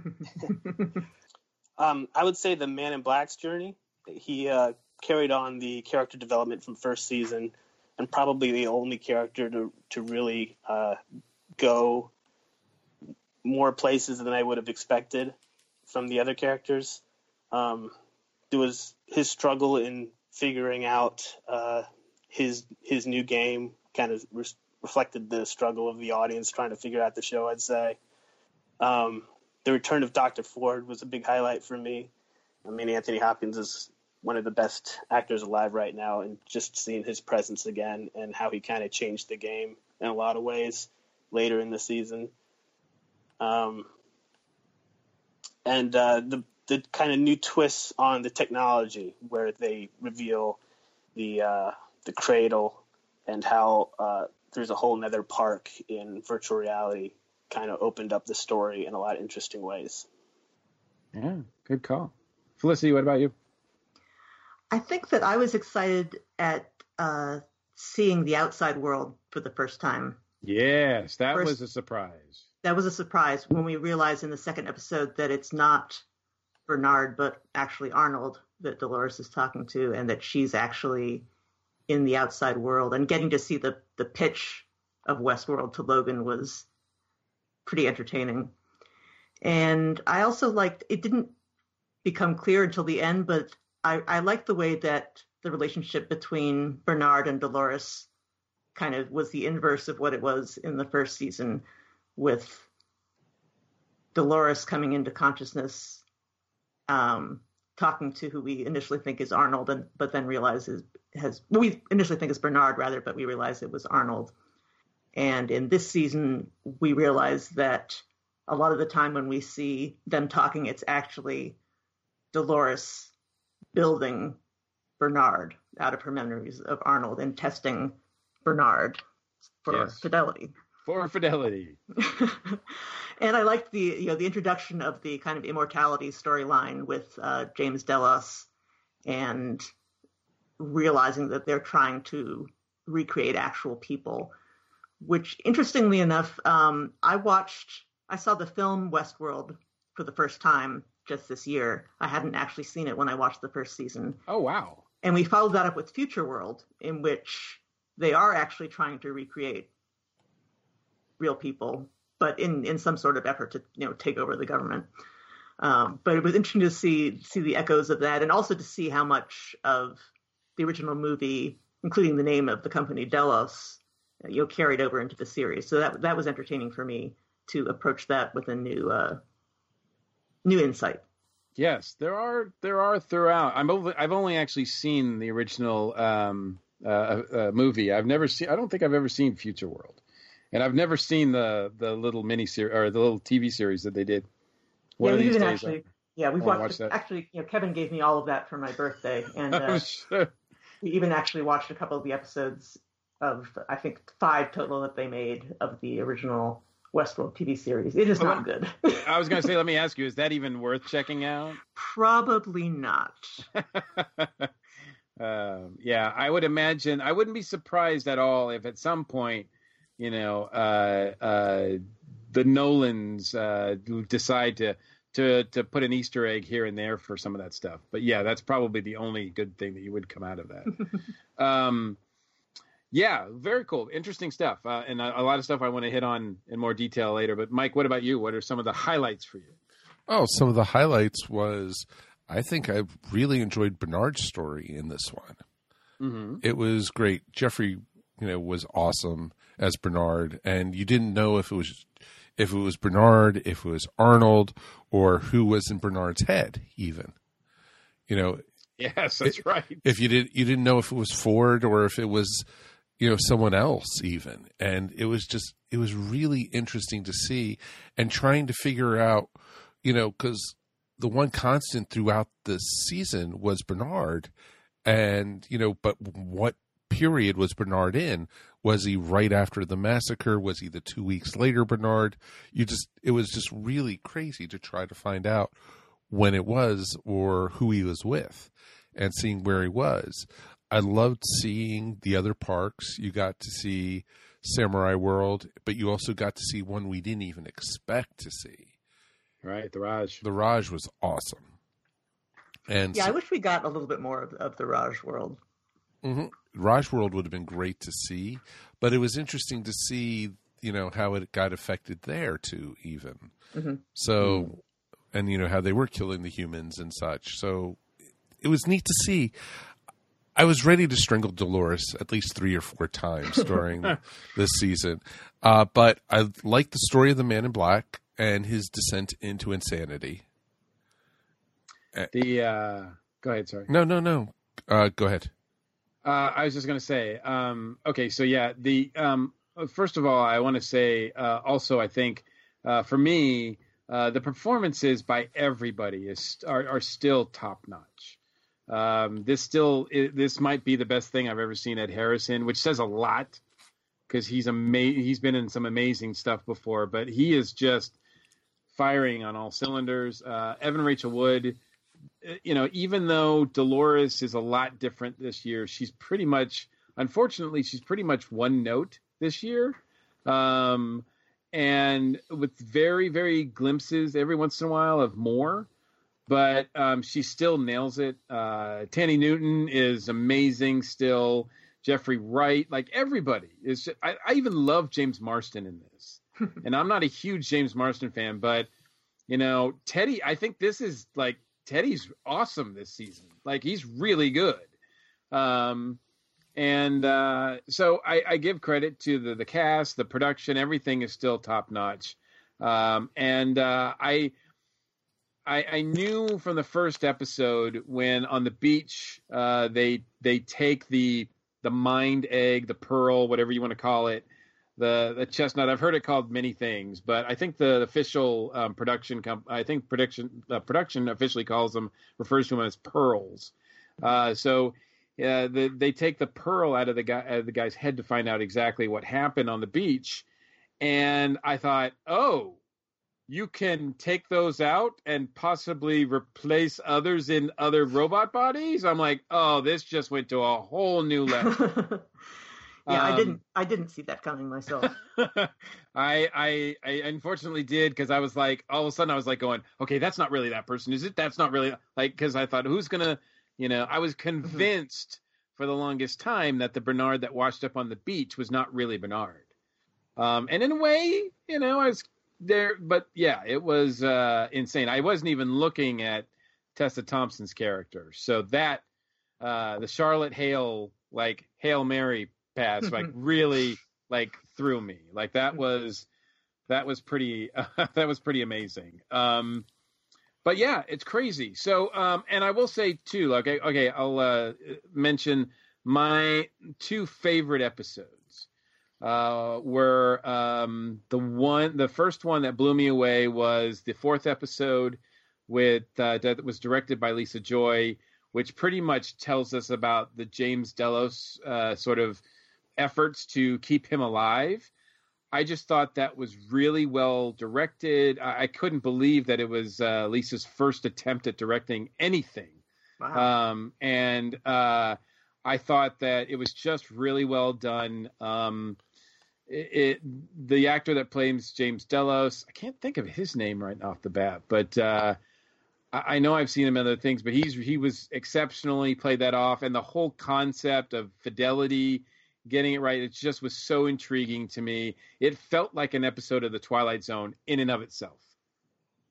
Um, I would say the Man in Black's journey. He uh, carried on the character development from first season, and probably the only character to to really uh, go more places than I would have expected from the other characters. Um, there was his struggle in figuring out uh, his his new game, kind of re- reflected the struggle of the audience trying to figure out the show, I'd say. Um, The return of Doctor Ford was a big highlight for me. I mean, Anthony Hopkins is one of the best actors alive right now, and just seeing his presence again and how he kind of changed the game in a lot of ways later in the season. Um, and uh, the the kind of new twists on the technology where they reveal the uh, the cradle and how uh, there's a whole nother park in virtual reality kind of opened up the story in a lot of interesting ways. Yeah, good call. Felicity, what about you? I think that I was excited at uh, seeing the outside world for the first time. Yes, that First, was a surprise. That was a surprise when we realized in the second episode that it's not Bernard, but actually Arnold that Dolores is talking to, and that she's actually in the outside world. And getting to see the, the pitch of Westworld to Logan was pretty entertaining. And I also liked, it didn't become clear until the end, but I, I liked the way that the relationship between Bernard and Dolores kind of was the inverse of what it was in the first season, with Dolores coming into consciousness, um, talking to who we initially think is Arnold, and but then realize is has well, we initially think is Bernard rather, but we realize it was Arnold. And in this season, we realize that a lot of the time when we see them talking, it's actually Dolores building Bernard out of her memories of Arnold and testing Bernard for Yes. fidelity. For fidelity. And I liked the you know the introduction of the kind of immortality storyline with uh, James Delos, and realizing that they're trying to recreate actual people. Which, interestingly enough, um, I watched, I saw the film Westworld for the first time just this year. I hadn't actually seen it when I watched the first season. Oh, wow. And we followed that up with Future World, in which they are actually trying to recreate real people, but in, in some sort of effort to, you know, take over the government. Um, but it was interesting to see see the echoes of that, and also to see how much of the original movie, including the name of the company, Delos, you know, carried over into the series. So that that was entertaining for me to approach that with a new uh, new insight. Yes, there are there are throughout. I'm only, I've only actually seen the original um, uh, uh, movie. I've never seen. I don't think I've ever seen Future World, and I've never seen the the little mini series or the little T V series that they did. One yeah, of we these even days, actually. I, Yeah, we I watched. watch that. Actually, you know, Kevin gave me all of that for my birthday, and uh, I'm sure. we even actually watched a couple of the episodes of, I think, five total that they made of the original Westworld T V series. It is Well, not good. I was going to say, let me ask you, is that even worth checking out? Probably not. um, yeah, I would imagine. I wouldn't be surprised at all if at some point, you know, uh, uh, the Nolans uh, decide to. To, to put an Easter egg here and there for some of that stuff. But yeah, that's probably the only good thing that you would come out of that. um, yeah, very cool. Interesting stuff. Uh, and a, a lot of stuff I want to hit on in more detail later. But Mike, what about you? What are some of the highlights for you? Oh, some of the highlights was I think I really enjoyed Bernard's story in this one. Mm-hmm. It was great. Jeffrey, you know, was awesome as Bernard, and you didn't know if it was if it was Bernard, if it was Arnold, or who was in Bernard's head, even. You know, yes, that's it, right. If you did, you didn't know if it was Ford or if it was, you know, someone else, even. And it was just, it was really interesting to see, and trying to figure out, you know, because the one constant throughout the season was Bernard, and you know, but what period was Bernard in? Was he right after the massacre? Was he the two weeks later Bernard? You just, it was just really crazy to try to find out when it was or who he was with, and seeing where he was. I loved seeing the other parks. You got to see Samurai World, but you also got to see one we didn't even expect to see. Right, the Raj. The Raj was awesome. And yeah, so, I wish we got a little bit more of, of the Raj World. Mm-hmm. Raj World would have been great to see, but it was interesting to see, you know, how it got affected there too, even. Mm-hmm. So, Mm. and you know how they were killing the humans and such. So, it was neat to see. I was ready to strangle Dolores at least three or four times during this season, uh, but I liked the story of the Man in Black and his descent into insanity. The uh, go ahead, sorry. No, no, no. Uh, go ahead. Uh, I was just going to say, um, okay, so yeah, the um, first of all, I want to say uh, also, I think uh, for me, uh, the performances by everybody is are, are still top notch. Um, this still this might be the best thing I've ever seen Ed Harrison, which says a lot because he's ama- he's been in some amazing stuff before, but he is just firing on all cylinders. Uh, Evan Rachel Wood. You know, even though Dolores is a lot different this year, she's pretty much, unfortunately, she's pretty much one note this year. Um, and with very, very glimpses every once in a while of more. But um, she still nails it. Uh, Tandy Newton is amazing still. Jeffrey Wright, like everybody. is. Just, I, I even love James Marsden in this. And I'm not a huge James Marsden fan, but, you know, Teddy, I think this is like, Teddy's awesome this season. Like, he's really good. Um, and uh, so I, I give credit to the, the cast, the production, everything is still top notch. Um, and uh, I, I I knew from the first episode when on the beach uh, they they take the the mind egg, the pearl, whatever you want to call it, the the chestnut. I've heard it called many things, but I think the official um, production comp- I think production uh, production officially calls them refers to them as pearls. Uh, so uh, the, they take the pearl out of the guy out of the guy's head to find out exactly what happened on the beach, and I thought, oh, you can take those out and possibly replace others in other robot bodies. I'm like, oh, this just went to a whole new level. Yeah, Um, I didn't. I didn't see that coming myself. I, I I unfortunately did because I was like, all of a sudden I was like going, okay, that's not really that person, is it? That's not really like because I thought who's gonna, you know, I was convinced for the longest time that the Bernard that washed up on the beach was not really Bernard. Um, and in a way, you know, I was there, but yeah, it was uh, insane. I wasn't even looking at Tessa Thompson's character, so that uh, the Charlotte Hale like Hail Mary pass like really like threw me. Like that was that was pretty uh, that was pretty amazing. Um, but yeah, it's crazy. So um, and I will say too, okay, okay, I'll uh, mention my two favorite episodes. Uh, were um, the one, the first one that blew me away was the fourth episode with uh, that was directed by Lisa Joy, which pretty much tells us about the James Delos uh, sort of efforts to keep him alive. I just thought that was really well directed. I, I couldn't believe that it was uh, Lisa's first attempt at directing anything. Wow. Um, and uh, I thought that it was just really well done. Um, it, it the actor that plays James Delos, I can't think of his name right off the bat, but uh, I, I know I've seen him in other things. But he's he was exceptionally played that off, and the whole concept of fidelity, getting it right, it just was so intriguing to me. It felt like an episode of The Twilight Zone in and of itself.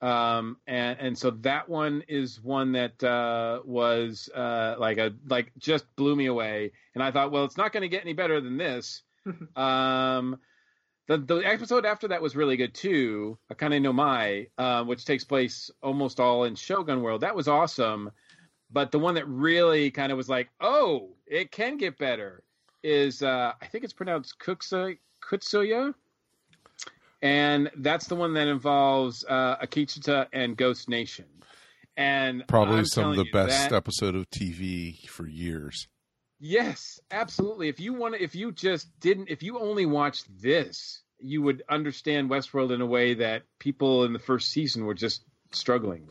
Um, and, and so that one is one that, uh, was, uh, like a, like just blew me away. And I thought, well, it's not going to get any better than this. um, the, the episode after that was really good too. Akane no Mai, uh, which takes place almost all in Shogun World. That was awesome. But the one that really kind of was like, oh, it can get better is, uh, I think it's pronounced Kutsuya, Kutsuya. And that's the one that involves uh, Akitsuta and Ghost Nation. And Probably I'm some of the telling you best that- episode of T V for years. Yes, absolutely. If you want to, if you just didn't, if you only watched this, you would understand Westworld in a way that people in the first season were just struggling.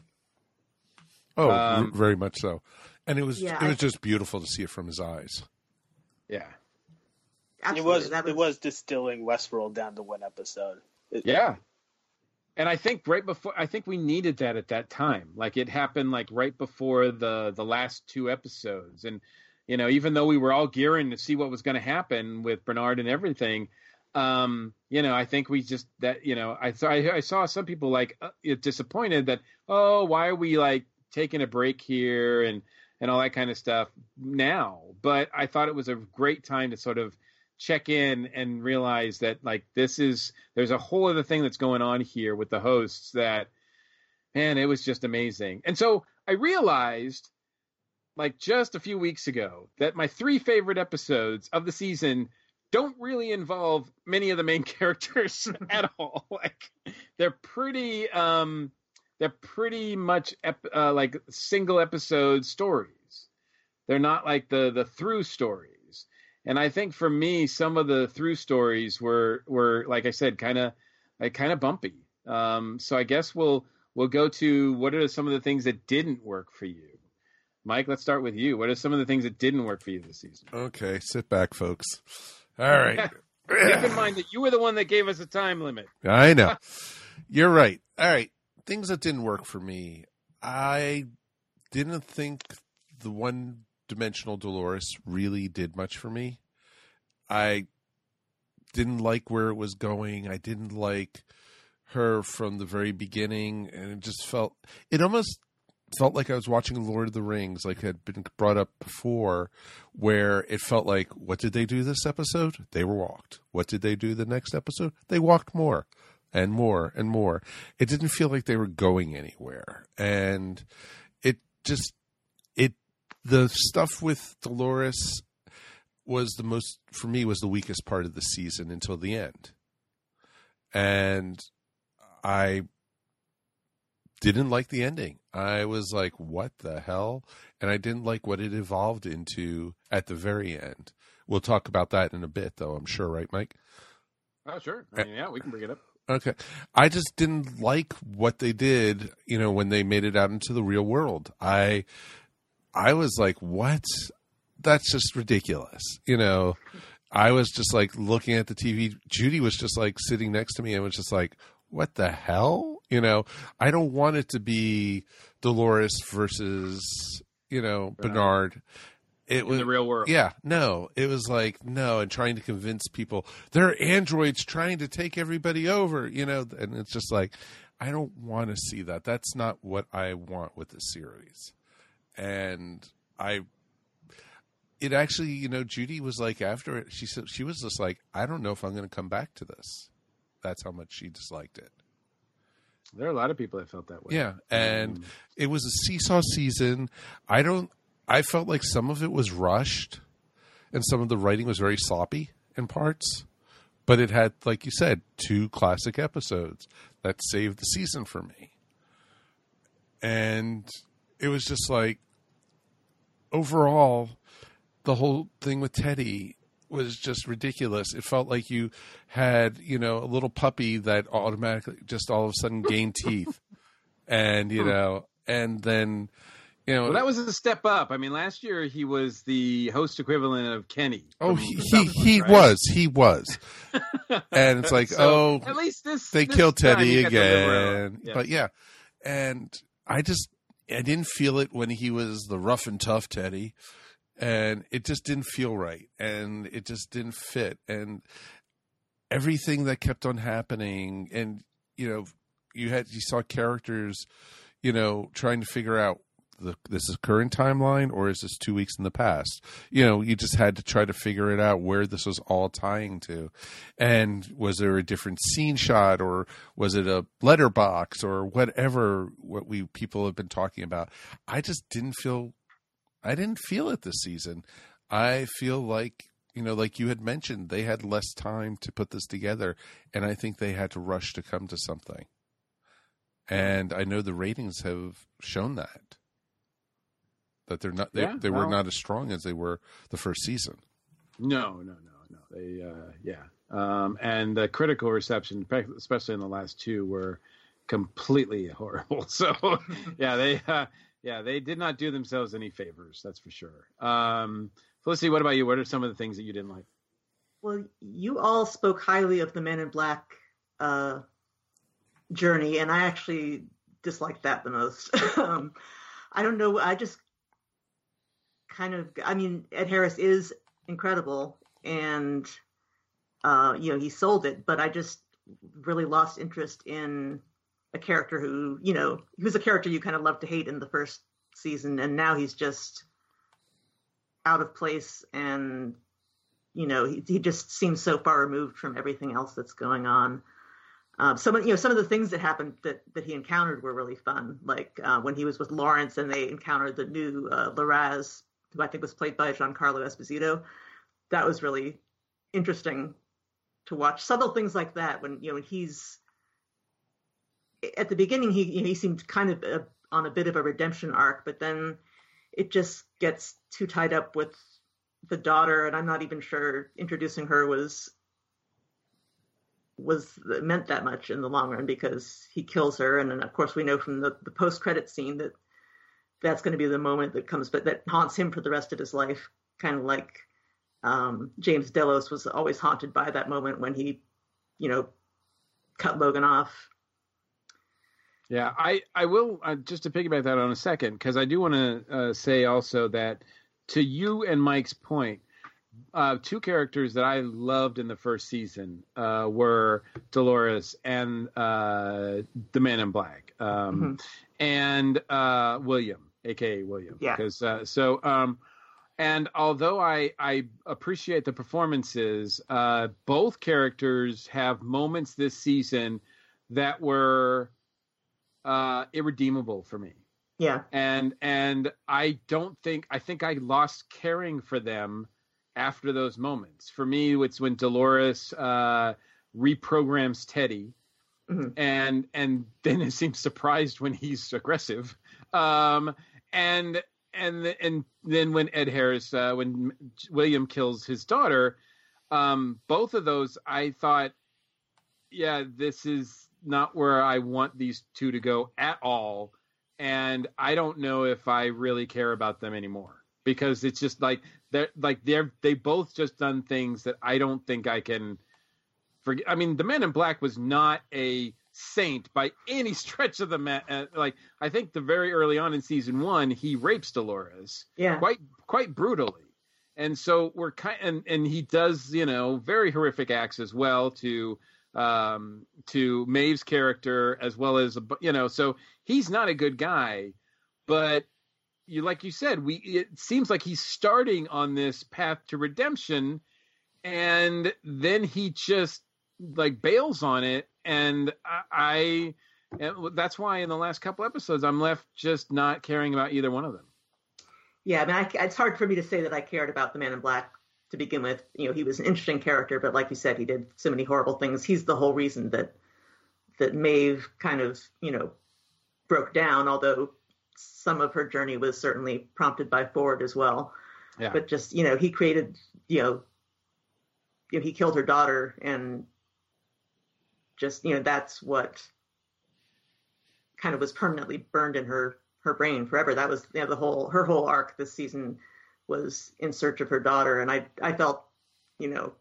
Oh, Um, r- very much so. And it was Yeah, it was I- just beautiful to see it from his eyes. Yeah. Absolutely. It was, that it was distilling Westworld down to one episode. It- Yeah. And I think right before, I think we needed that at that time. Like it happened like right before the, the last two episodes. And, you know, even though we were all gearing to see what was going to happen with Bernard and everything, um, you know, I think we just, that, you know, I, th- I, I saw some people like uh, disappointed that, oh, why are we like taking a break here and, and all that kind of stuff now. But I thought it was a great time to sort of check in and realize that like this is, there's a whole other thing that's going on here with the hosts that, man, it was just amazing. And so I realized like just a few weeks ago that my three favorite episodes of the season don't really involve many of the main characters at all. Like they're pretty, um, they're pretty much ep- uh, like single episode stories. They're not like the, the through stories. And I think for me, some of the through stories were, were, like I said, kind of, like kind of bumpy. Um, so I guess we'll, we'll go to what are some of the things that didn't work for you? Mike, let's start with you. What are some of the things that didn't work for you this season? Okay, sit back, folks. All right. Keep in mind that you were the one that gave us a time limit. I know. You're right. All right. Things that didn't work for me. I didn't think the one-dimensional Dolores really did much for me. I didn't like where it was going. I didn't like her from the very beginning, and it just felt it almost felt like I was watching Lord of the Rings, like had been brought up before, where it felt like, what did they do this episode? They were walked. What did they do the next episode? They walked more and more and more. It didn't feel like they were going anywhere. And it just, it, the stuff with Dolores was the most, for me, was the weakest part of the season until the end. And I didn't like the ending. I was like, what the hell? And I didn't like what it evolved into at the very end. We'll talk about that in a bit, though, I'm sure, right, Mike? Oh, sure. I mean, yeah, we can bring it up. Okay. I just didn't like what they did, you know, when they made it out into the real world. I I was like, what? That's just ridiculous. You know, I was just like looking at the T V. Judy was just like sitting next to me and was just like, what the hell? You know, I don't want it to be Dolores versus, you know, Bernard. It was in the real world. Yeah, no, it was like, no, and trying to convince people they're androids trying to take everybody over, you know, and it's just like, I don't want to see that. That's not what I want with the series. And I, it actually, you know, Judy was like, after it, she said, she was just like, I don't know if I'm going to come back to this. That's how much she disliked it. There are a lot of people that felt that way. Yeah, and Um, it was a seesaw season. I don't. I felt like some of it was rushed, and some of the writing was very sloppy in parts. But it had, like you said, two classic episodes that saved the season for me. And it was just like, overall, the whole thing with Teddy was just ridiculous. It felt like you had, you know, a little puppy that automatically just all of a sudden gained teeth. And, you know, and then, you know. Well, that was a step up. I mean, last year he was the host equivalent of Kenny. Oh, from he the he, South Park, he right? was. He was. And it's like, So, oh, at least this they this killed time Teddy he got to live around. again. Yeah. But yeah. And I just, I didn't feel it when he was the rough and tough Teddy. And it just didn't feel right. And it just didn't fit. And everything that kept on happening, and, you know, you had you saw characters, you know, trying to figure out the this is current timeline or is this two weeks in the past. You know, you just had to try to figure it out where this was all tying to, and was there a different scene shot or was it a letterbox or whatever what we people have been talking about. I just didn't feel, I didn't feel it this season. I feel like, you know, like you had mentioned, they had less time to put this together, and I think they had to rush to come to something. And I know the ratings have shown that that they're not they, Yeah, they well, were not as strong as they were the first season. No, no, no, no. They, uh, yeah, um, and the critical reception, especially in the last two, were completely horrible. So, yeah, they, uh, yeah, they did not do themselves any favors. That's for sure. Um, Felicity, what about you? What are some of the things that you didn't like? Well, you all spoke highly of the Men in Black uh, journey, and I actually disliked that the most. um, I don't know. I just kind of, I mean, Ed Harris is incredible, and, uh, you know, he sold it, but I just really lost interest in a character who, you know, he was a character you kind of loved to hate in the first season, and now he's just out of place, and, you know, he, he just seems so far removed from everything else that's going on. Um, some of, you know, some of the things that happened that, that he encountered were really fun, like uh, when he was with Lawrence and they encountered the new uh, Larraz, who I think was played by Giancarlo Esposito. That was really interesting to watch. Subtle things like that when, you know, when he's at the beginning, he you know, he seemed kind of a, on a bit of a redemption arc, but then it just gets too tied up with the daughter, and I'm not even sure introducing her was was meant that much in the long run, because he kills her, and then of course we know from the, the post-credit scene that that's going to be the moment that comes, but that haunts him for the rest of his life, kind of like um, James Delos was always haunted by that moment when he, you know, cut Logan off. Yeah, I, I will, uh, just to piggyback that on a second, because I do want to uh, say also that to you and Mike's point, uh, two characters that I loved in the first season uh, were Dolores and uh, the Man in Black, um, mm-hmm. and uh, William, a k a. William. Yeah. Because, uh, so, um, and although I, I appreciate the performances, uh, both characters have moments this season that were uh, irredeemable for me. Yeah. And and I don't think, I think I lost caring for them after those moments. For me, it's when Dolores uh, reprograms Teddy, mm-hmm. and and then it seems surprised when he's aggressive. Um, and and and then when Ed Harris, uh, when William kills his daughter, um, both of those, I thought, yeah, this is not where I want these two to go at all. And I don't know if I really care about them anymore, because it's just like they're like they're they both just done things that I don't think I can forget. I mean, the Man in Black was not a saint by any stretch of the man. Uh, like I think the very early on in season one, he rapes Dolores, yeah, quite quite brutally, and so we're kind and and he does, you know, very horrific acts as well to. um to Maeve's character, as well as, you know, so he's not a good guy, but you, like you said, we, it seems like he's starting on this path to redemption, and then he just like bails on it. And I, I and that's why in the last couple episodes, I'm left just not caring about either one of them. Yeah. I mean, I, it's hard for me to say that I cared about the Man in Black to begin with. You know, he was an interesting character, but like you said, he did so many horrible things. He's the whole reason that that Maeve kind of, you know, broke down, although some of her journey was certainly prompted by Ford as well. Yeah. But just, you know, he created, you know, you know, he killed her daughter, and just, you know, that's what kind of was permanently burned in her, her brain forever. That was, you know, the whole, her whole arc this season was in search of her daughter. And I, I felt, you know,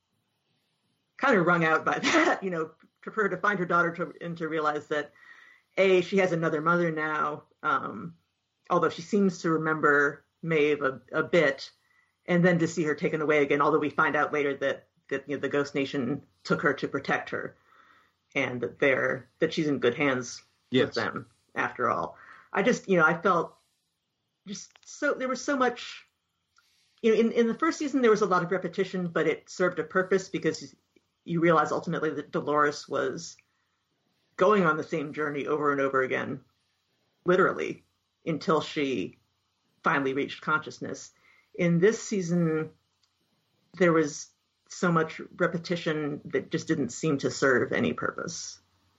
kind of wrung out by that, you know, for her to find her daughter to, and to realize that, A, she has another mother now, um, although she seems to remember Maeve a, a bit, and then to see her taken away again, although we find out later that, that you know, the Ghost Nation took her to protect her. and that they're that she's in good hands Yes. with them after all. I just, you know, I felt just so there was so much. You know, in, in the first season, there was a lot of repetition, but it served a purpose because you realize ultimately that Dolores was going on the same journey over and over again, literally, until she finally reached consciousness. In this season, there was so much repetition that just didn't seem to serve any purpose.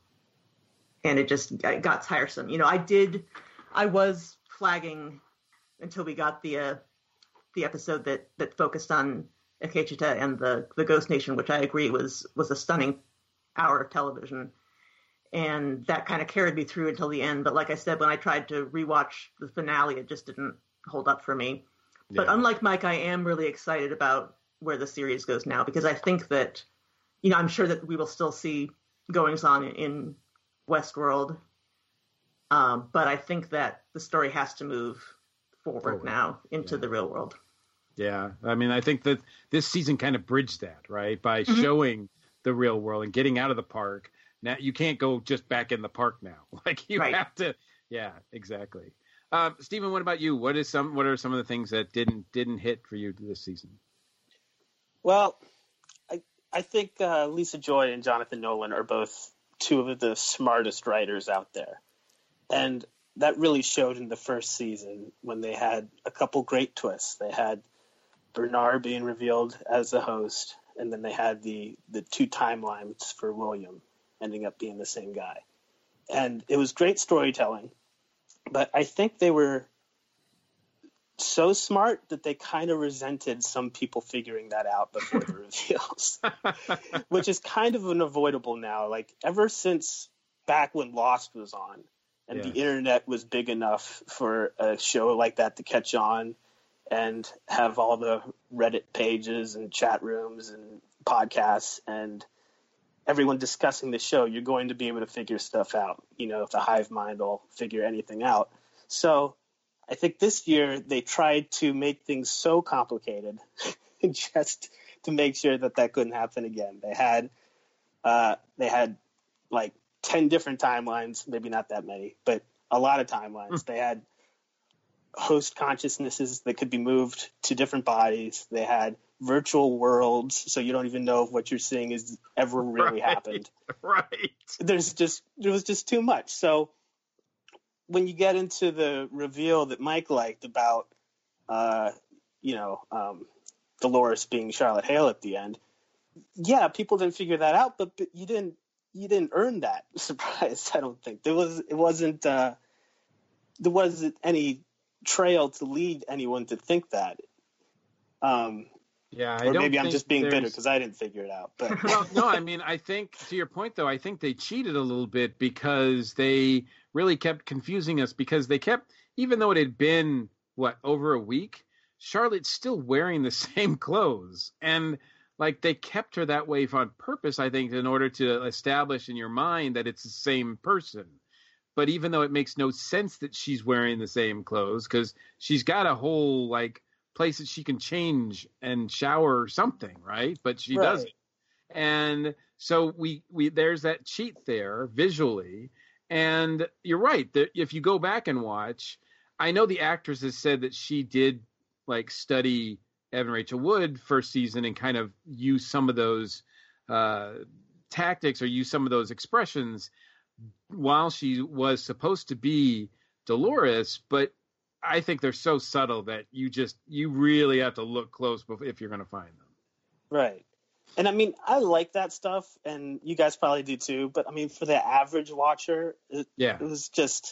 And it just it got tiresome. You know, I did, I was flagging until we got the uh, the episode that, that focused on Akecheta and the, the Ghost Nation, which I agree was, was a stunning hour of television. And that kind of carried me through until the end. But like I said, when I tried to rewatch the finale, it just didn't hold up for me. Yeah. But unlike Mike, I am really excited about where the series goes now, because I think that, you know, I'm sure that we will still see goings on in Westworld. Um, but I think that the story has to move forward, forward. now into yeah. the real world. Yeah. I mean, I think that this season kind of bridged that, right? By mm-hmm. showing the real world and getting out of the park. Now you can't go just back in the park now. Like you right. have to. Yeah, exactly. Um, Stephen, what about you? What is some, what are some of the things that didn't, didn't hit for you this season? Well, I, I think uh, Lisa Joy and Jonathan Nolan are both two of the smartest writers out there. And that really showed in the first season when they had a couple great twists. They had Bernard being revealed as the host, and then they had the, the two timelines for William ending up being the same guy. And it was great storytelling, but I think they were so smart that they kind of resented some people figuring that out before the reveals, which is kind of unavoidable now. Like ever since back when Lost was on and yeah. the internet was big enough for a show like that to catch on and have all the Reddit pages and chat rooms and podcasts and everyone discussing the show, you're going to be able to figure stuff out. You know, if the hive mind will figure anything out. So I think this year they tried to make things so complicated just to make sure that that couldn't happen again. They had, uh, they had like ten different timelines, maybe not that many, but a lot of timelines. They had host consciousnesses that could be moved to different bodies. They had virtual worlds, so you don't even know if what you're seeing is ever really right, happened. Right. There's just there was just too much. So when you get into the reveal that Mike liked about, uh, you know, um, Dolores being Charlotte Hale at the end, yeah, people didn't figure that out, but, but you didn't you didn't earn that surprise. I don't think there was it wasn't uh, there wasn't any trail to lead anyone to think that. Um, Yeah, I or don't maybe I'm think just being there's... bitter because I didn't figure it out. But well, no, I mean, I think to your point, though, I think they cheated a little bit because they really kept confusing us because they kept, even though it had been, what, over a week, Charlotte's still wearing the same clothes. And, like, they kept her that way on purpose, I think, in order to establish in your mind that it's the same person. But even though it makes no sense that she's wearing the same clothes because she's got a whole, like, place that she can change and shower or something, right? But she right. doesn't. And so we, we there's that cheat there visually. And you're right. That if you go back and watch, I know the actress has said that she did like study Evan Rachel Wood first season and kind of use some of those uh, tactics or use some of those expressions while she was supposed to be Dolores, but I think they're so subtle that you just, you really have to look close if you're going to find them. Right. And I mean, I like that stuff and you guys probably do too, but I mean, for the average watcher, it, yeah. it was just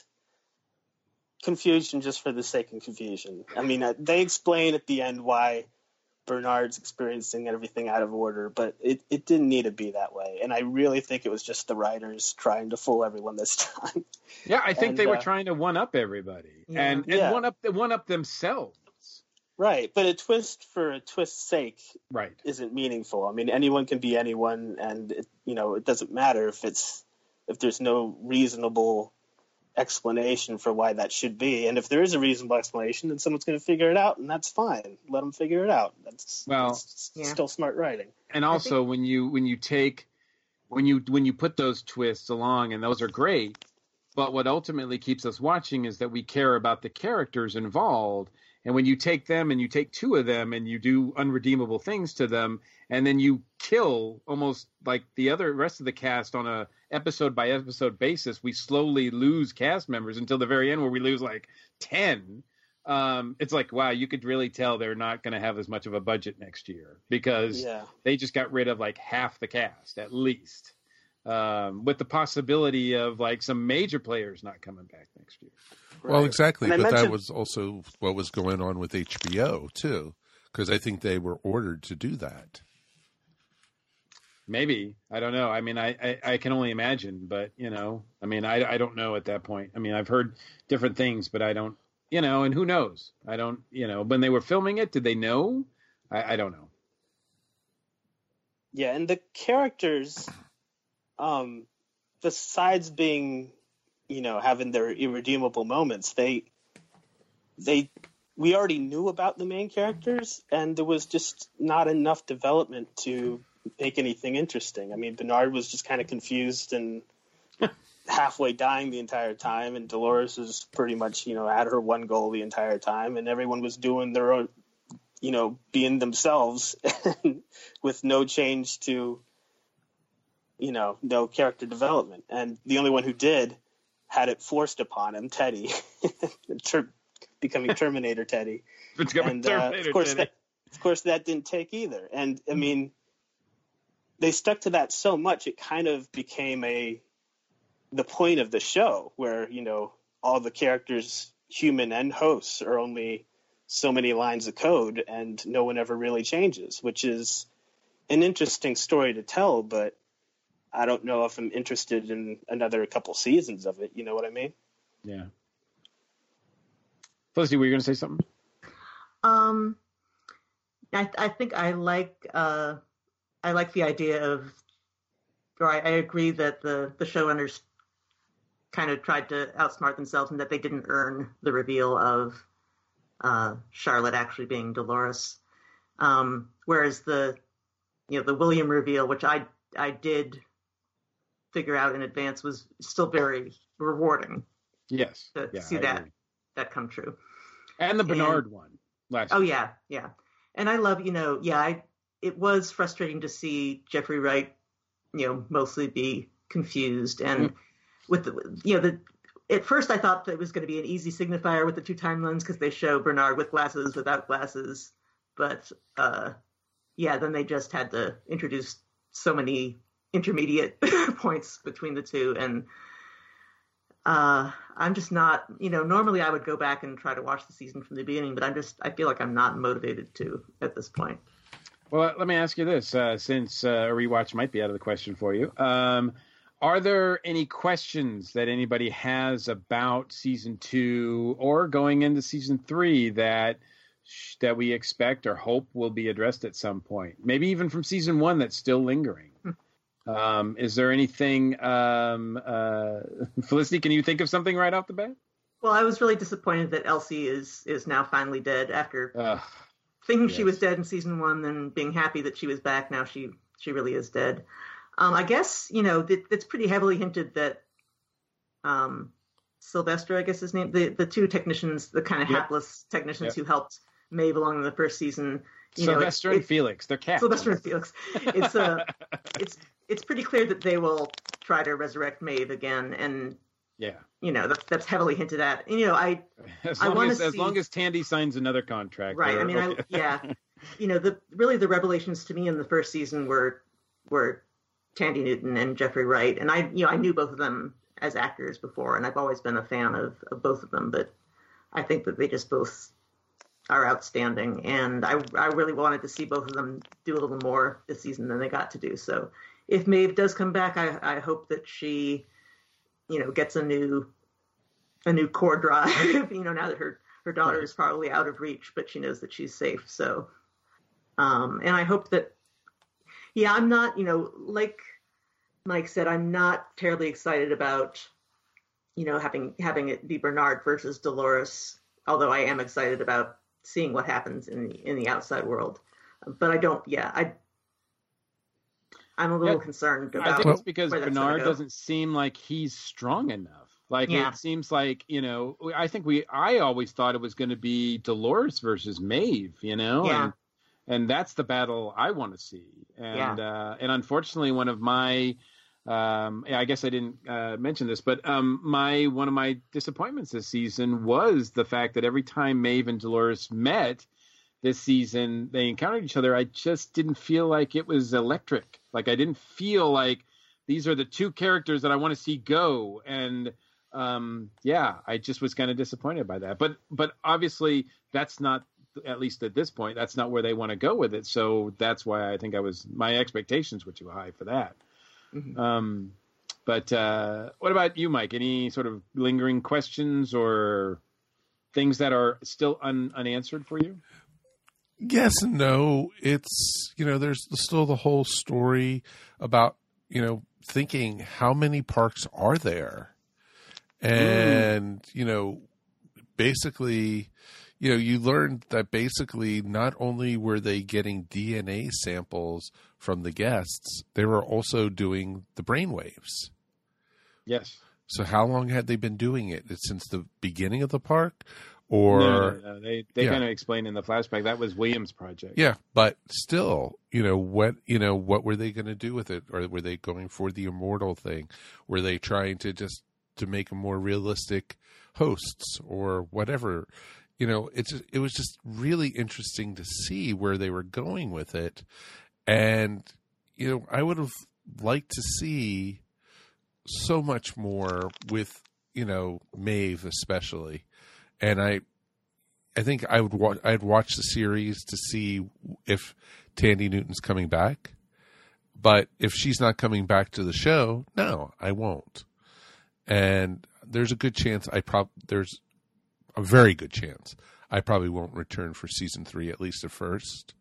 confusion just for the sake of confusion. I mean, uh, they explain at the end why Bernard's experiencing everything out of order, but it, it didn't need to be that way. And I really think it was just the writers trying to fool everyone this time. Yeah, I think and, they were uh, trying to one up everybody yeah. and, and yeah. one up one up themselves. Right, but a twist for a twist's sake right. isn't meaningful. I mean, anyone can be anyone, and it, you know, it doesn't matter if it's if there's no reasonable explanation for why that should be. And if there is a reasonable explanation, then someone's going to figure it out, and that's fine. Let them figure it out. That's, well, that's yeah. still smart writing. And also, think... when you when you take when you when you put those twists along, and those are great. But what ultimately keeps us watching is that we care about the characters involved. And when you take them and you take two of them and you do unredeemable things to them, and then you kill almost like the other rest of the cast on a episode by episode basis, we slowly lose cast members until the very end where we lose like ten. Um, it's like, wow, you could really tell they're not going to have as much of a budget next year because yeah. they just got rid of like half the cast at least. Um, with the possibility of like some major players not coming back next year. Right. Well, exactly. But mentioned... that was also what was going on with H B O too, because I think they were ordered to do that. Maybe. I don't know. I mean, I, I, I can only imagine, but you know, I mean, I, I don't know at that point. I mean, I've heard different things, but I don't, you know, and who knows? I don't, you know, when they were filming it, did they know? I, I don't know. Yeah. And the characters, Um, besides being, you know, having their irredeemable moments, they, they, we already knew about the main characters, and there was just not enough development to make anything interesting. I mean, Bernard was just kind of confused and halfway dying the entire time, and Dolores was pretty much, you know, had her one goal the entire time, and everyone was doing their own, you know, being themselves with no change to, you know, no character development. And the only one who did had it forced upon him, Teddy, ter- becoming Terminator Teddy. And uh, of course, Teddy. That, of course, that didn't take either. And I mean, they stuck to that so much, it kind of became a the point of the show, where, you know, all the characters, human and hosts, are only so many lines of code, and no one ever really changes, which is an interesting story to tell, but I don't know if I'm interested in another couple seasons of it. You know what I mean? Yeah. Felicity, were you going to say something? Um, I, I think I like uh, I like the idea of, or I, I agree that the, the showrunners kind of tried to outsmart themselves and that they didn't earn the reveal of uh, Charlotte actually being Dolores. Um, whereas the, you know, the William reveal, which I I did figure out in advance, was still very rewarding. Yes. To yeah, see I that agree. that come true. And the Bernard and, one last Oh year. yeah, yeah. And I love, you know, yeah, I it was frustrating to see Jeffrey Wright, you know, mostly be confused. And mm. with the, you know, the at first I thought that it was going to be an easy signifier with the two timelines because they show Bernard with glasses, without glasses. But uh, yeah, then they just had to introduce so many intermediate points between the two, and uh, I'm just not, you know, normally I would go back and try to watch the season from the beginning, but I'm just, I feel like I'm not motivated to at this point. Well, let me ask you this, uh, since uh, a rewatch might be out of the question for you. Um, are there any questions that anybody has about season two or going into season three that that we expect or hope will be addressed at some point? Maybe even from season one that's still lingering. Um, is there anything, um, uh, Felicity, can you think of something right off the bat? Well, I was really disappointed that Elsie is, is now finally dead after uh, thinking yes. she was dead in season one, then being happy that she was back. Now she, she really is dead. Um, I guess, you know, it, it's pretty heavily hinted that, um, Sylvester, I guess his name, the, the two technicians, the kind of yep. hapless technicians yep. who helped Maeve along in the first season. You Sylvester know, it, and it, Felix, they're cats. Sylvester and Felix. It's uh, it's it's pretty clear that they will try to resurrect Maeve again, and yeah, you know that's that's heavily hinted at. And, you know, I as I long as see, as long as Tandy signs another contract, right? I mean, okay. I, yeah, you know, the really the revelations to me in the first season were were Tandy Newton and Jeffrey Wright, and I you know I knew both of them as actors before, and I've always been a fan of, of both of them, but I think that they just both are outstanding, and I I really wanted to see both of them do a little more this season than they got to do. So if Maeve does come back, I, I hope that she, you know, gets a new a new core drive, you know, now that her, her daughter is probably out of reach, but she knows that she's safe. So, um, and I hope that, yeah, I'm not, you know, like Mike said, I'm not terribly excited about, you know, having having it be Bernard versus Dolores, although I am excited about seeing what happens in the, in the outside world. But I don't, yeah, I I'm a little Yeah, concerned about. I think it's because where that's gonna Bernard go. doesn't seem like he's strong enough. Like Yeah. it seems like, you know, I think we I always thought it was going to be Dolores versus Maeve, you know, Yeah. and and that's the battle I want to see. And uh, and unfortunately, one of my um, I guess I didn't uh, mention this, but um, my one of my disappointments this season was the fact that every time Maeve and Dolores met this season, they encountered each other. I just didn't feel like it was electric. Like I didn't feel like these are the two characters that I want to see go. And um, yeah, I just was kind of disappointed by that. But but obviously that's not, at least at this point, that's not where they want to go with it. So that's why I think I was my expectations were too high for that. Mm-hmm. Um, but uh, what about you, Mike? Any sort of lingering questions or things that are still un- unanswered for you? Yes and no. It's, you know, there's still the whole story about, you know, thinking how many parks are there? And, mm. you know, basically, you know, you learned that basically not only were they getting D N A samples from the guests, they were also doing the brainwaves. Yes. So how long had they been doing it? It's since the beginning of the park? Or no, no, no. they they yeah. kind of explained in the flashback that was Williams' project. Yeah, but still, you know what? You know what were they going to do with it? Or were they going for the immortal thing? Were they trying to just to make a more realistic hosts or whatever? You know, it's it was just really interesting to see where they were going with it, and you know, I would have liked to see so much more with you know Maeve especially. And I, I think I would wa- I'd watch the series to see if Tandy Newton's coming back, but if she's not coming back to the show, no, I won't. And there's a good chance I prob there's a very good chance I probably won't return for season three, at least at first.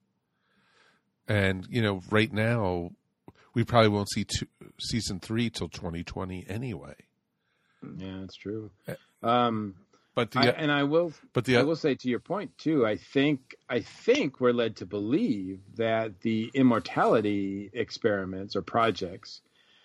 And you know, right now we probably won't see two, season three till twenty twenty anyway. Yeah, that's true. Um, But the, I, and I will, but the, I will say to your point too. I think, I think we're led to believe that the immortality experiments or projects,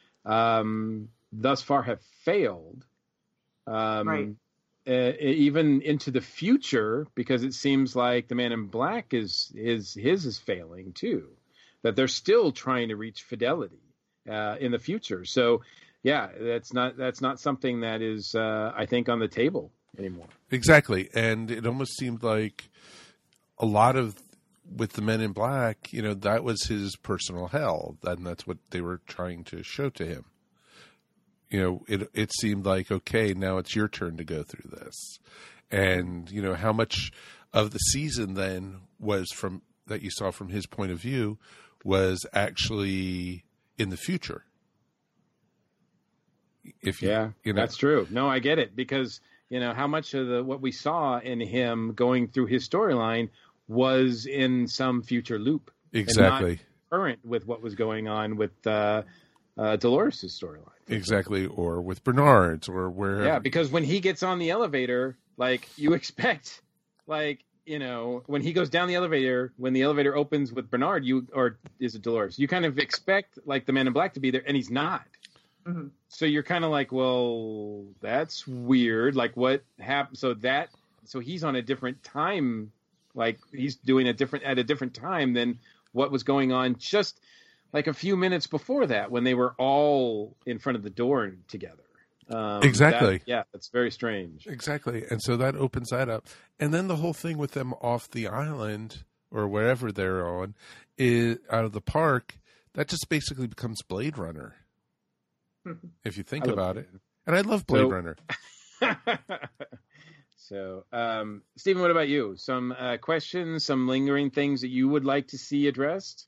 um, thus far have failed, um, right. uh, even into the future, because it seems like the Man in Black is is his is failing too. That they're still trying to reach fidelity uh, in the future. So, yeah, that's not that's not something that is, uh, I think, on the table anymore. Exactly. And it almost seemed like a lot of with the Men in Black, you know, that was his personal hell, and that's what they were trying to show to him. You know, it it seemed like, okay, now it's your turn to go through this. And, you know, how much of the season then was from that you saw from his point of view was actually in the future. If you, yeah, you know, that's true. No, I get it, because you know how much of the what we saw in him going through his storyline was in some future loop, exactly, and not current with what was going on with uh, uh, Dolores' storyline, exactly, or with Bernard's, or where. Yeah, because when he gets on the elevator, like you expect, like you know when he goes down the elevator, when the elevator opens with Bernard, you or is it Dolores? You kind of expect like the Man in Black to be there, and he's not. Mm-hmm. So you're kind of like, well, that's weird. Like what happened? So that, so he's on a different time. Like he's doing a different, at a different time than what was going on just like a few minutes before that when they were all in front of the door together. Um, exactly. That, yeah. That's very strange. Exactly. And so that opens that up. And then the whole thing with them off the island or wherever they're on is out of the park, that just basically becomes Blade Runner. If you think about it. And I love Blade so, Runner. so, um, Stephen, what about you? Some uh, questions, some lingering things that you would like to see addressed?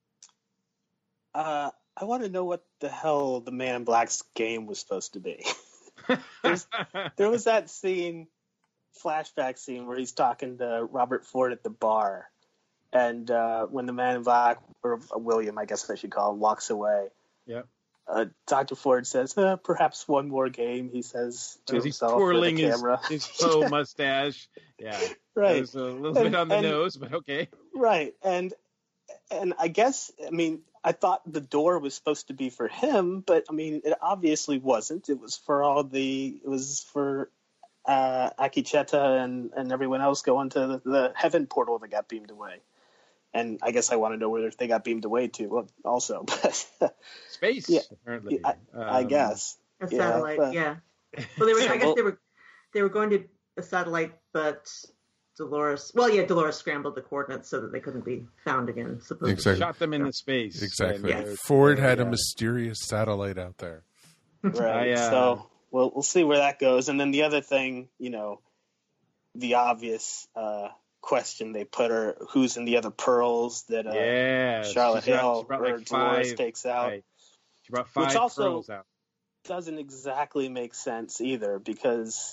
Uh, I want to know what the hell the Man in Black's game was supposed to be. There was that scene, flashback scene, where he's talking to Robert Ford at the bar. And uh, when the Man in Black, or William, I guess I should call him, walks away. Yep. Uh, Doctor Ford says, uh, perhaps one more game, he says to As himself he's twirling with the camera. his, his faux mustache. Yeah. Right. It was a little and, bit on the and, nose, but okay. Right. And and I guess, I mean, I thought the door was supposed to be for him, but I mean, it obviously wasn't. It was for all the, it was for uh, Akicheta and, and everyone else going to the, the heaven portal that got beamed away. And I guess I want to know where they got beamed away to well, also. But Space, yeah, apparently. I, um, I guess. A Yeah, satellite, but- yeah. Well, they were. I guess Well- they were. They were going to a satellite, but Dolores. Well, yeah, Dolores scrambled the coordinates so that they couldn't be found again. Supposedly. Exactly. Shot them into space. Exactly. And, uh, Ford had a yeah. mysterious satellite out there. Right. I, uh, So we'll we'll see where that goes. And then the other thing, you know, the obvious uh, question they put are who's in the other pearls that uh, Yeah, Charlotte she brought- Hill she brought, or like, Dolores five- takes out. Right. She brought five Which also- pearls out. Doesn't exactly make sense either because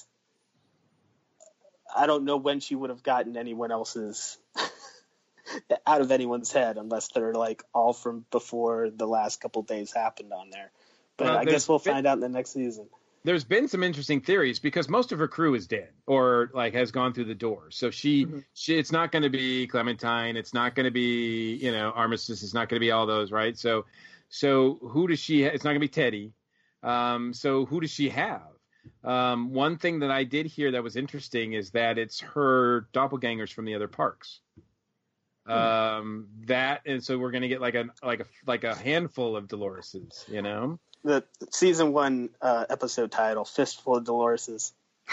I don't know when she would have gotten anyone else's out of anyone's head unless they're like all from before the last couple days happened on there. But Well, I there's guess we'll been- find out in the next season. There's been some interesting theories because most of her crew is dead or like has gone through the door. So she, Mhm. she it's not going to be Clementine. It's not going to be, you know, Armistice. It's not going to be all those, right? So, so who does she, ha- it's not going to be Teddy. Um, so who does she have? Um, one thing that I did hear that was interesting is that it's her doppelgangers from the other parks. Um, that, and so we're going to get like a, like a, like a handful of Doloreses, you know? The season one uh, episode title, Fistful of Doloreses.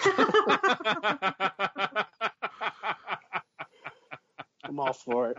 I'm all for it.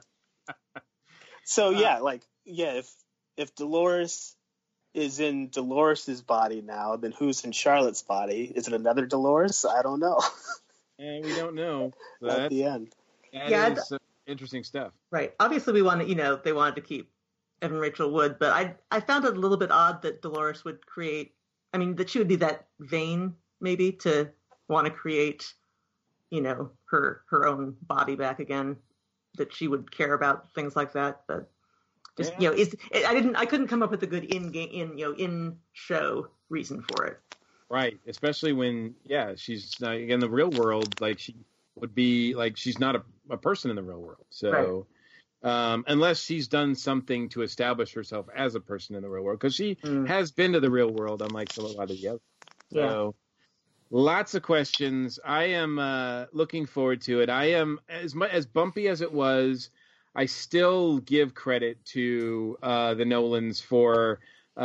So yeah, like yeah, if if Dolores is in Dolores's body now, then who's in Charlotte's body? Is it another Dolores? I don't know. And we don't know. So At that's- the end, that Yeah, is, uh, interesting stuff. Right. Obviously, we wanted, you know, they wanted to keep Evan Rachel Wood, but I I found it a little bit odd that Dolores would create. I mean, that she would be that vain, maybe, to want to create, you know, her her own body back again. That she would care about things like that, but just Yeah. you know, is I didn't I couldn't come up with a good in game in you know in show reason for it. Right. Especially when, yeah, she's uh, in the real world, like she would be like, she's not a, a person in the real world. So, um, unless she's done something to establish herself as a person in the real world, because she Mm. has been to the real world, unlike a lot of the others. So, lots of questions. I am uh, looking forward to it. I am, as much as bumpy as it was, I still give credit to uh, the Nolans for,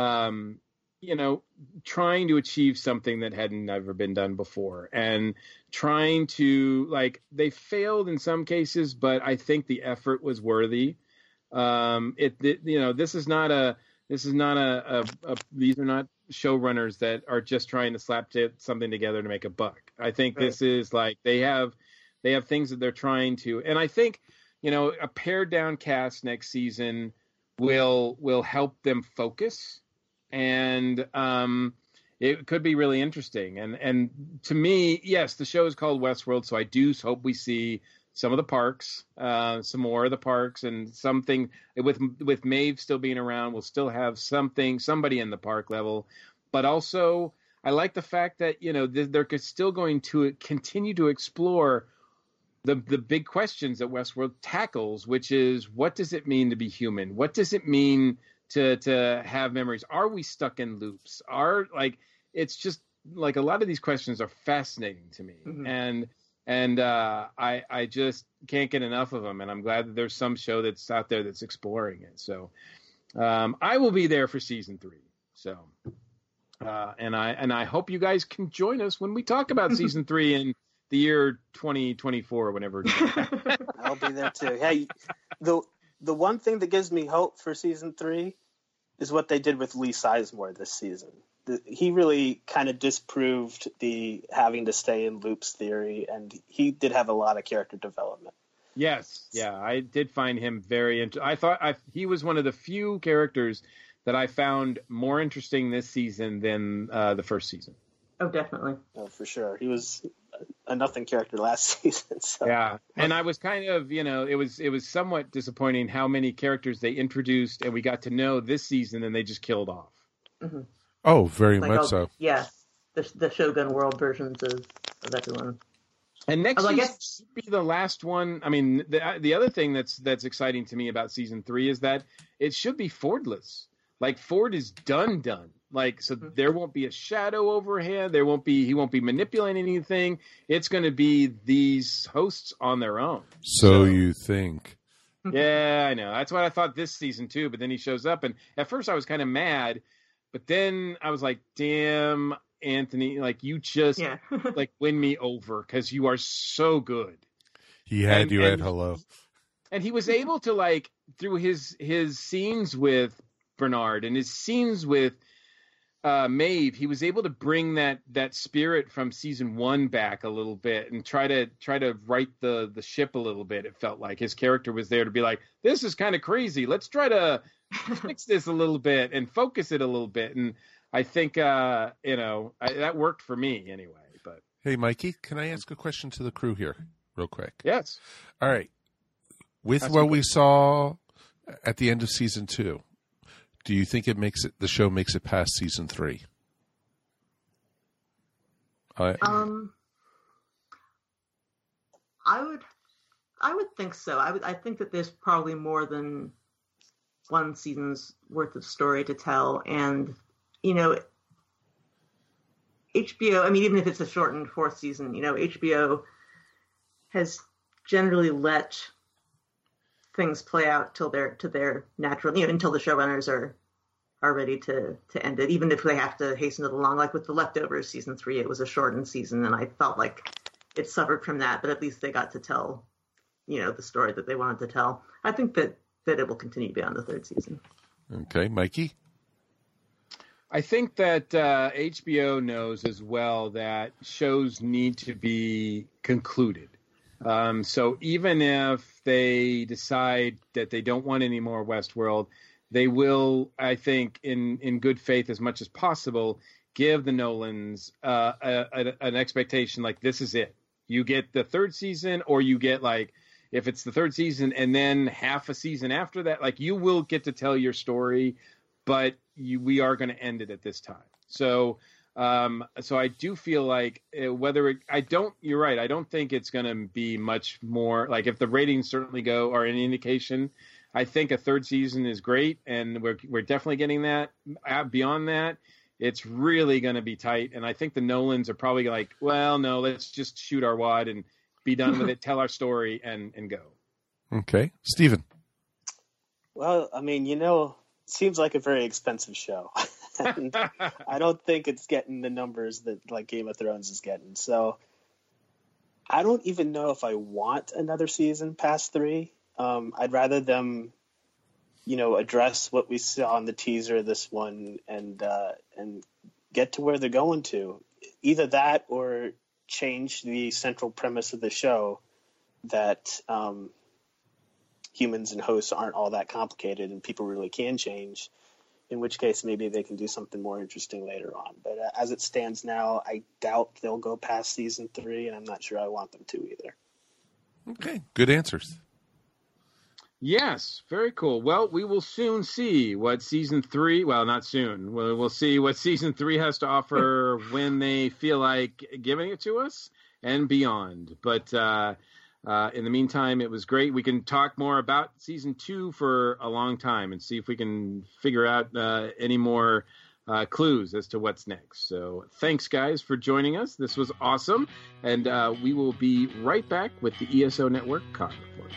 um, you know, trying to achieve something that hadn't never been done before, and trying to, like, they failed in some cases, but I think the effort was worthy. Um, it, it you know, this is not a, this is not a, a, a these are not showrunners that are just trying to slap t- something together to make a buck. I think Right. this is like, they have, they have things that they're trying to, and I think, you know, a pared down cast next season will, will help them focus. And, um, it could be really interesting. And, and to me, yes, the show is called Westworld. So I do hope we see some of the parks, uh, some more of the parks, and something with, with Maeve still being around, we'll still have something, somebody in the park level, but also I like the fact that, you know, they're still going to continue to explore the, the big questions that Westworld tackles, which is, what does it mean to be human? What does it mean to, to have memories? Are we stuck in loops? Are like, it's just like a lot of these questions are fascinating to me. Mhm. And, and, uh, I, I just can't get enough of them. And I'm glad that there's some show that's out there that's exploring it. So, um, I will be there for season three. So, uh, and I, and I hope you guys can join us when we talk about season three in the year twenty twenty-four or whenever. I'll be there too. Hey, the the one thing that gives me hope for season three is what they did with Lee Sizemore this season. The, he really kind of disproved the having to stay in loops theory, and he did have a lot of character development. Yes, yeah, I did find him very. Int- I thought I, he was one of the few characters that I found more interesting this season than uh, the first season. Oh, definitely. Oh, for sure, he was a nothing character last season. So. Yeah, and I was kind of, you know, it was it was somewhat disappointing how many characters they introduced and we got to know this season, and they just killed off. Mm-hmm. Oh, very Like much all- so. Yeah, the the Shogun World versions of, of everyone. And next Although I season guess- should be the last one. I mean, the the other thing that's that's exciting to me about season three is that it should be Fordless. Like Ford is done, done. Like so, Mm-hmm. there won't be a shadow over him. There won't be he won't be manipulating anything. It's going to be these hosts on their own. So you think? Yeah, I know. That's what I thought this season too. But then he shows up, and at first I was kind of mad, but then I was like, "Damn, Anthony! Like you just Yeah. like win me over because you are so good." He had And- you and- at hello. And he was able to like through his his scenes with Bernard and his scenes with uh, Maeve, he was able to bring that that spirit from season one back a little bit and try to try to right the the ship a little bit. It felt like his character was there to be like, this is kind of crazy. Let's try to fix this a little bit and focus it a little bit. And I think uh, you know I, that worked for me anyway. But Hey, Mikey, can I ask a question to the crew here, real quick? yes, All right. With Ask what me. we saw at the end of season two, do you think it makes it the show makes it past season three? I, Um, I would, I would think so. I would. I think that there's probably more than one season's worth of story to tell, and you know, H B O. I mean, even if it's a shortened fourth season, you know, H B O has generally let things play out till they're to their natural, you know, until the showrunners are are ready to to end it, even if they have to hasten it along. Like with The Leftovers season three, it was a shortened season, and I felt like it suffered from that, but at least they got to tell, you know, the story that they wanted to tell. I think that that it will continue beyond the third season. okay, Mikey? I think that uh, H B O knows as well that shows need to be concluded. Um, so even if they decide that they don't want any more Westworld, they will, I think, in, in good faith as much as possible, give the Nolans uh, a, a, an expectation like this is it. You get the third season, or you get like, if it's the third season and then half a season after that, like you will get to tell your story, but you, we are going to end it at this time. So, um, so I do feel like uh, whether it, I don't, you're right. I don't think it's going to be much more like if the ratings certainly go are any indication. I think a third season is great, and we're we're definitely getting that. Uh, Beyond that, it's really going to be tight, and I think the Nolans are probably like, well, no, let's just shoot our wad and be done with it, tell our story, and and go. Okay. Steven? Well, I mean, you know, it seems like a very expensive show. And I don't think it's getting the numbers that like Game of Thrones is getting. So I don't even know if I want another season past three. Um, I'd rather them, you know, address what we saw on the teaser of this one and uh, and get to where they're going to. Either that or change the central premise of the show that um, humans and hosts aren't all that complicated and people really can change, in which case maybe they can do something more interesting later on. But uh, as it stands now, I doubt they'll go past season three, and I'm not sure I want them to either. Okay. Good answers. Yes, very cool. Well, we will soon see what season three, well, not soon. We'll, we'll see what season three has to offer when they feel like giving it to us and beyond. But uh, uh, in the meantime, it was great. We can talk more about season two for a long time and see if we can figure out uh, any more uh, clues as to what's next. So thanks, guys, for joining us. This was awesome. And uh, we will be right back with the E S O Network Cog Report.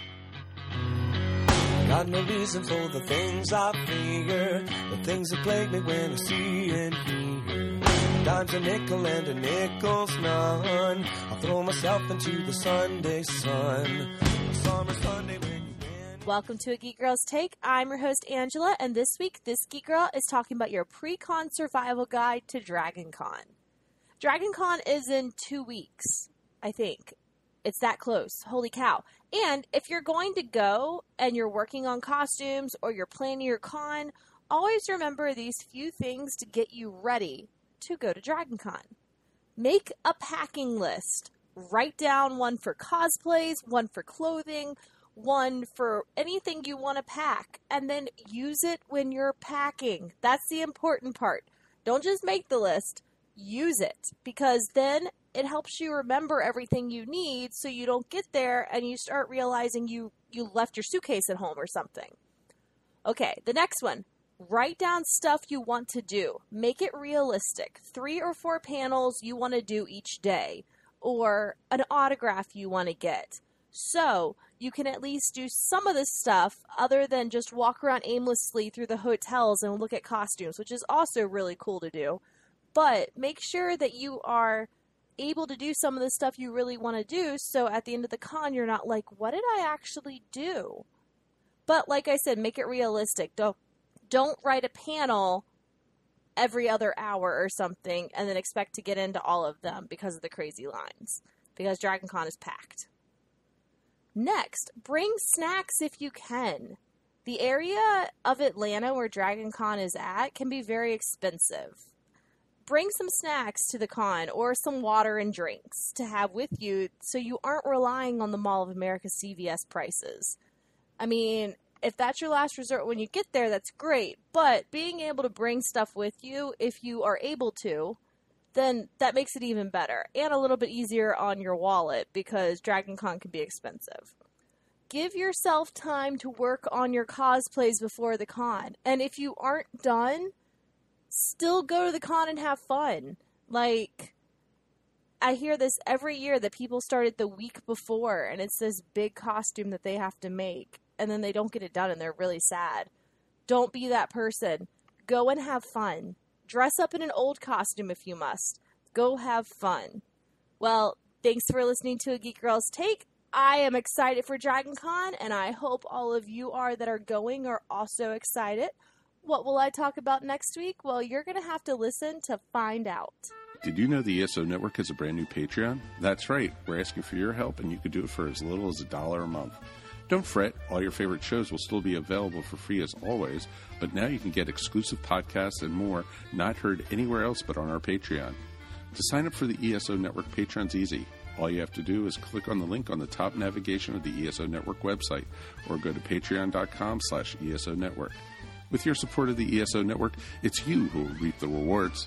Got no reason for the things I fear, the things that plague me when I see and hear. Dime's a nickel and a nickel's none. I'll throw myself into the Sunday sun. Summer Sunday when you win. Welcome to A Geek Girl's Take. I'm your host, Angela, and this week, this Geek Girl is talking about your pre-con survival guide to DragonCon. DragonCon is in two weeks, I think. It's that close. Holy cow. And if you're going to go and you're working on costumes or you're planning your con, always remember these few things to get you ready to go to DragonCon. Make a packing list. Write down one for cosplays, one for clothing, one for anything you want to pack, and then use it when you're packing. That's the important part. Don't just make the list. Use it, because then it helps you remember everything you need so you don't get there and you start realizing you, you left your suitcase at home or something. Okay, the next one. Write down stuff you want to do. Make it realistic. Three or four panels you want to do each day, or an autograph you want to get. So you can at least do some of this stuff other than just walk around aimlessly through the hotels and look at costumes, which is also really cool to do. But make sure that you are able to do some of the stuff you really want to do, so at the end of the con you're not like, what did I actually do? But like I said, make it realistic. Don't don't write a panel every other hour or something and then expect to get into all of them because of the crazy lines. Because Dragon Con is packed. Next, bring snacks if you can. The area of Atlanta where Dragon Con is at can be very expensive. Bring some snacks to the con or some water and drinks to have with you so you aren't relying on the Mall of America C V S prices. I mean, if that's your last resort when you get there, that's great. But being able to bring stuff with you, if you are able to, then that makes it even better. And a little bit easier on your wallet because Dragon Con can be expensive. Give yourself time to work on your cosplays before the con. And if you aren't done, still go to the con and have fun. Like, I hear this every year that people started the week before and it's this big costume that they have to make. And then they don't get it done and they're really sad. Don't be that person. Go and have fun. Dress up in an old costume if you must. Go have fun. Well, thanks for listening to A Geek Girl's Take. I am excited for Dragon Con, and I hope all of you are that are going are also excited. What will I talk about next week? Well, you're going to have to listen to find out. Did you know the E S O Network has a brand new Patreon? That's right. We're asking for your help, and you could do it for as little as a dollar a month. Don't fret, all your favorite shows will still be available for free as always, but now you can get exclusive podcasts and more not heard anywhere else but on our Patreon. To sign up for the E S O Network, Patreon's easy. All you have to do is click on the link on the top navigation of the E S O Network website or go to patreon.com slash ESO Network. With your support of the E S O Network, it's you who will reap the rewards.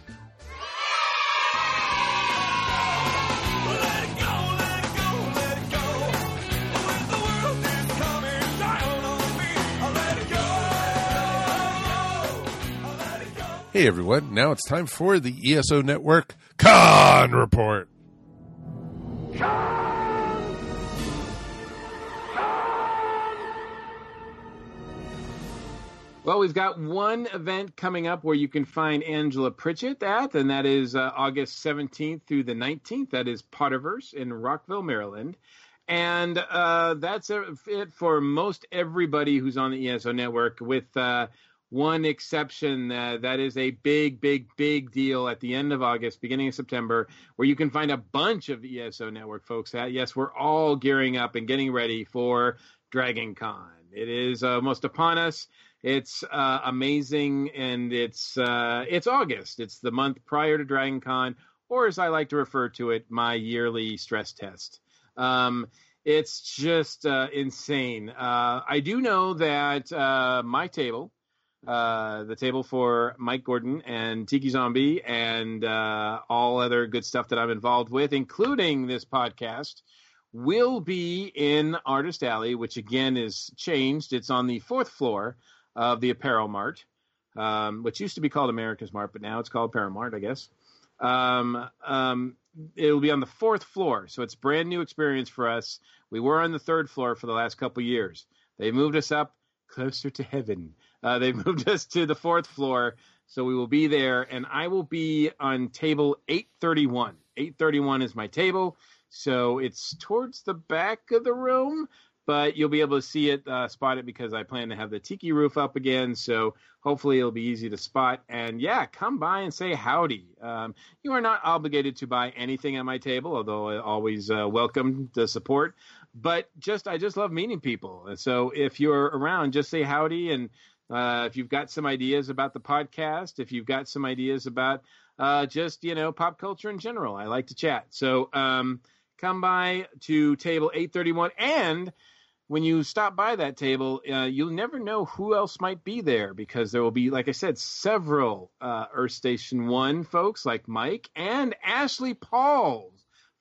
Hey everyone, now it's time for the E S O Network Con Report. Well, we've got one event coming up where you can find Angela Pritchett at, and that is uh, August seventeenth through the nineteenth. That is Potterverse in Rockville, Maryland. And uh, that's it for most everybody who's on the E S O Network, with uh, one exception. Uh, that is a big, big, big deal at the end of August, beginning of September, where you can find a bunch of E S O Network folks at. Yes, we're all gearing up and getting ready for Dragon Con. It is almost upon us. It's uh, amazing, and it's uh, it's August. It's the month prior to Dragon Con, or as I like to refer to it, my yearly stress test. Um, it's just uh, insane. Uh, I do know that uh, my table, uh, the table for Mike Gordon and Tiki Zombie and uh, all other good stuff that I'm involved with, including this podcast, will be in Artist Alley, which again is changed. It's on the fourth floor of the Apparel Mart, um, which used to be called America's Mart, but now it's called Apparel Mart, I guess. Um, um, it will be on the fourth floor, so it's a brand new experience for us. We were on the third floor for the last couple of years. They moved us up closer to heaven. Uh, they moved us to the fourth floor, so we will be there, and I will be on table eight thirty-one. eight thirty-one is my table, so it's towards the back of the room, but you'll be able to see it, uh, spot it, because I plan to have the tiki roof up again, so hopefully it'll be easy to spot. And yeah, come by and say howdy. Um, you are not obligated to buy anything at my table, although I always uh, welcome the support. But just I just love meeting people. And so if you're around, just say howdy. And uh, if you've got some ideas about the podcast, if you've got some ideas about uh, just, you know, pop culture in general, I like to chat. So um, come by to table eight thirty-one, and when you stop by that table, uh, you'll never know who else might be there, because there will be, like I said, several uh, Earth Station One folks like Mike and Ashley Pauls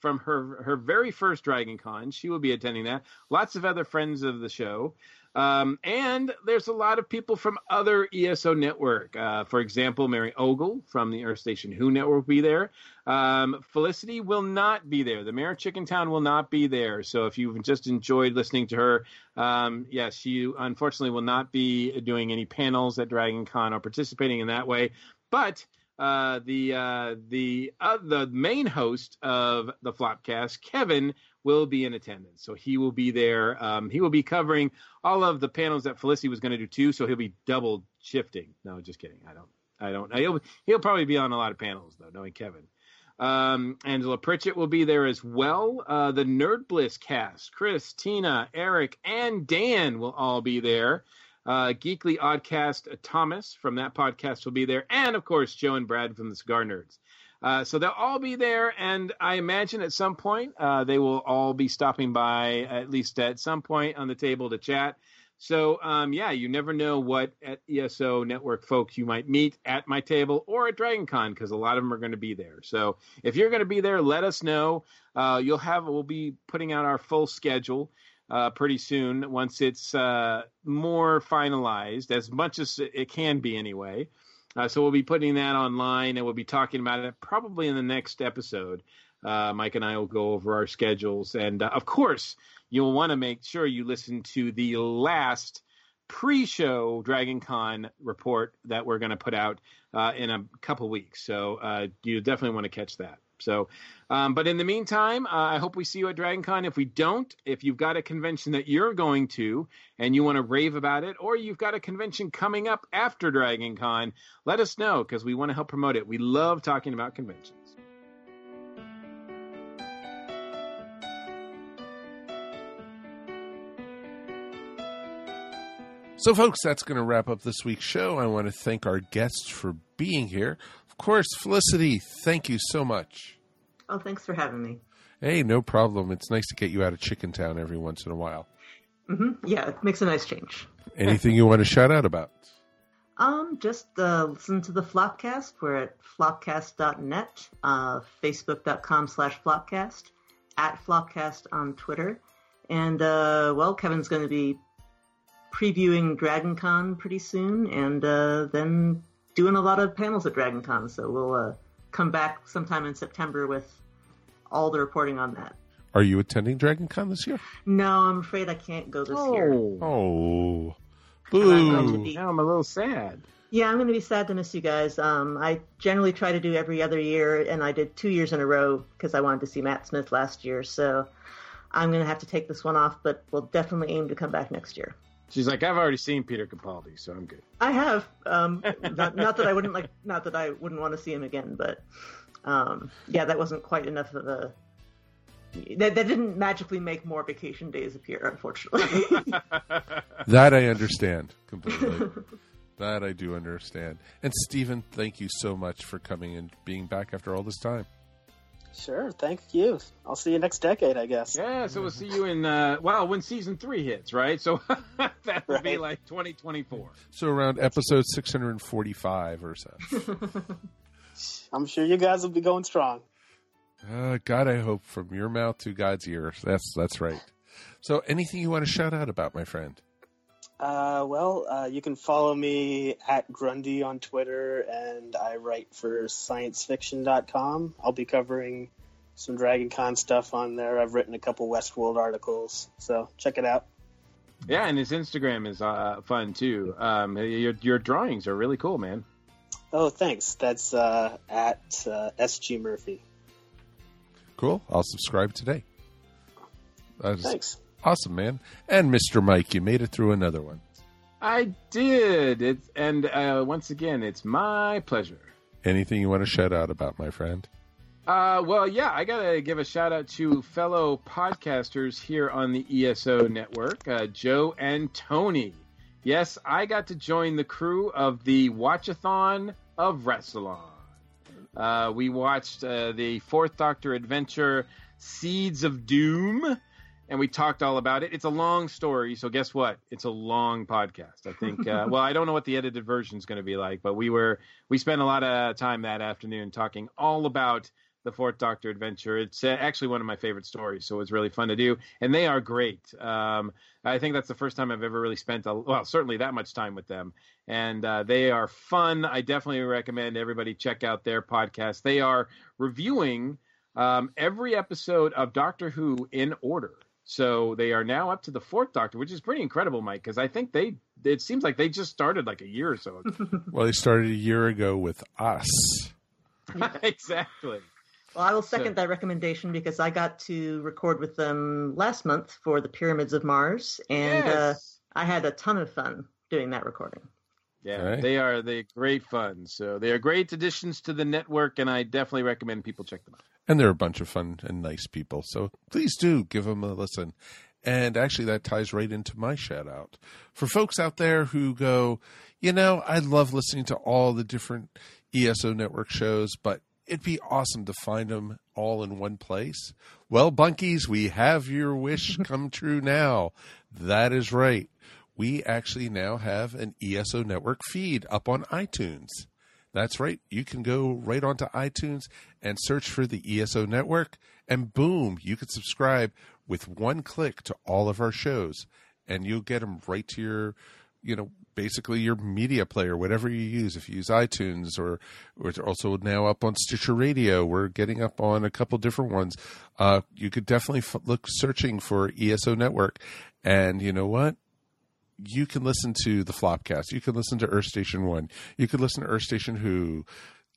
from her her very first Dragon Con. She will be attending that. Lots of other friends of the show. Um, and there's a lot of people from other E S O Network. Uh, for example, Mary Ogle from the Earth Station Who Network will be there. Um, Felicity will not be there. The Mayor of Chickentown will not be there. So if you've just enjoyed listening to her, um, yes, she unfortunately will not be doing any panels at Dragon Con or participating in that way. But uh, the uh, the uh, the main host of the Flopcast, Kevin, will be in attendance. So he will be there. Um, he will be covering all of the panels that Felicity was going to do too. So he'll be double shifting. No, just kidding. I don't. I don't. He'll he'll probably be on a lot of panels though, knowing Kevin. Um, Angela Pritchett will be there as well. Uh, the Nerd Bliss cast, Chris, Tina, Eric, and Dan will all be there. Uh, Geekly Oddcast uh, Thomas from that podcast will be there. And, of course, Joe and Brad from the Cigar Nerds. Uh, so they'll all be there, and I imagine at some point uh, they will all be stopping by at least at some point on the table to chat. So, um, yeah, you never know what at E S O Network folks you might meet at my table or at Dragon Con, because a lot of them are going to be there. So if you're going to be there, let us know. Uh, you'll have we'll be putting out our full schedule uh, pretty soon once it's uh, more finalized, as much as it can be anyway. Uh, so we'll be putting that online, and we'll be talking about it probably in the next episode. Uh, Mike and I will go over our schedules. And, uh, of course, you'll want to make sure you listen to the last pre-show Dragon Con report that we're going to put out uh, in a couple weeks. So uh, you definitely want to catch that. So, um, but in the meantime, uh, I hope we see you at Dragon Con. If we don't, if you've got a convention that you're going to and you want to rave about it, or you've got a convention coming up after Dragon Con, let us know, because we want to help promote it. We love talking about conventions. So, folks, that's going to wrap up this week's show. I want to thank our guests for being here. Of course, Felicity, thank you so much. Oh, thanks for having me. Hey, no problem. It's nice to get you out of Chickentown every once in a while. Mm-hmm. Yeah, it makes a nice change. Anything you want to shout out about? Um, just uh, listen to the Flopcast. We're at flopcast dot net, uh, facebook.com slash flopcast, at Flopcast on Twitter. And, uh, well, Kevin's going to be previewing Dragon Con pretty soon, and uh, then doing a lot of panels at Dragon Con. So we'll uh, come back sometime in September with all the reporting on that. Are you attending Dragon Con this year? No, I'm afraid I can't go this oh. year. Oh. Boo. I'm be, now I'm a little sad. Yeah, I'm going to be sad to miss you guys. Um, I generally try to do every other year, and I did two years in a row because I wanted to see Matt Smith last year. So I'm going to have to take this one off, but we'll definitely aim to come back next year. She's like, I've already seen Peter Capaldi, so I'm good. I have. Um, not, not that I wouldn't like, not that I wouldn't want to see him again, but um, yeah, that wasn't quite enough of a. That, that didn't magically make more vacation days appear, unfortunately. That I understand completely. That I do understand. And Stephen, thank you so much for coming and being back after all this time. Sure, thank you. I'll see you next decade, I guess. Yeah, so we'll see you in, uh, well, when season three hits, right? So that would right. be like twenty twenty-four. So around episode six hundred forty-five or so. I'm sure you guys will be going strong. Uh, God, I hope from your mouth to God's ears. That's that's right. So anything you want to shout out about, my friend? Uh, well, uh, you can follow me at Grundy on Twitter, and I write for science fiction dot com. I'll be covering some Dragon Con stuff on there. I've written a couple Westworld articles, so check it out. Yeah, and his Instagram is uh, fun, too. Um, your, your drawings are really cool, man. Oh, thanks. That's uh, at uh, S G Murphy. Cool. I'll subscribe today. That's Thanks. Awesome, man. And Mister Mike, you made it through another one. I did. It's, and uh, once again, it's my pleasure. Anything you want to shout out about, my friend? Uh, well, yeah, I got to give a shout out to fellow podcasters here on the E S O network, uh, Joe and Tony. Yes, I got to join the crew of the Watchathon of Wrestlon. Uh, we watched uh, the Fourth Doctor adventure, Seeds of Doom, and we talked all about it. It's a long story, so guess what? It's a long podcast. I think. Uh, well, I don't know what the edited version is going to be like, but we were we spent a lot of time that afternoon talking all about the Fourth Doctor adventure. It's uh, actually one of my favorite stories, so it was really fun to do. And they are great. Um, I think that's the first time I've ever really spent, a, well, certainly that much time with them. And uh, they are fun. I definitely recommend everybody check out their podcast. They are reviewing um, every episode of Doctor Who in order. So they are now up to the Fourth Doctor, which is pretty incredible, Mike, because I think they, it seems like they just started like a year or so ago. Well, they started a year ago with us. Exactly. Well, I will second So- that recommendation because I got to record with them last month for the Pyramids of Mars, and uh, Yes. I had a ton of fun doing that recording. Yeah, Okay. they are they great fun. So they are great additions to the network, and I definitely recommend people check them out. And they're a bunch of fun and nice people. So please do give them a listen. And actually, that ties right into my shout out. For folks out there who go, you know, I love listening to all the different E S O Network shows, but it'd be awesome to find them all in one place. Well, Bunkies, we have your wish come true now. That is right. We actually now have an E S O Network feed up on iTunes. That's right. You can go right onto iTunes and search for the E S O Network, and boom, you can subscribe with one click to all of our shows, and you'll get them right to your, you know, basically your media player, whatever you use. If you use iTunes, or, or it's also now up on Stitcher Radio. We're getting up on a couple different ones. Uh, you could definitely f- look searching for E S O Network, and you know what? You can listen to the Flopcast. You can listen to Earth Station One. You could listen to Earth Station Who,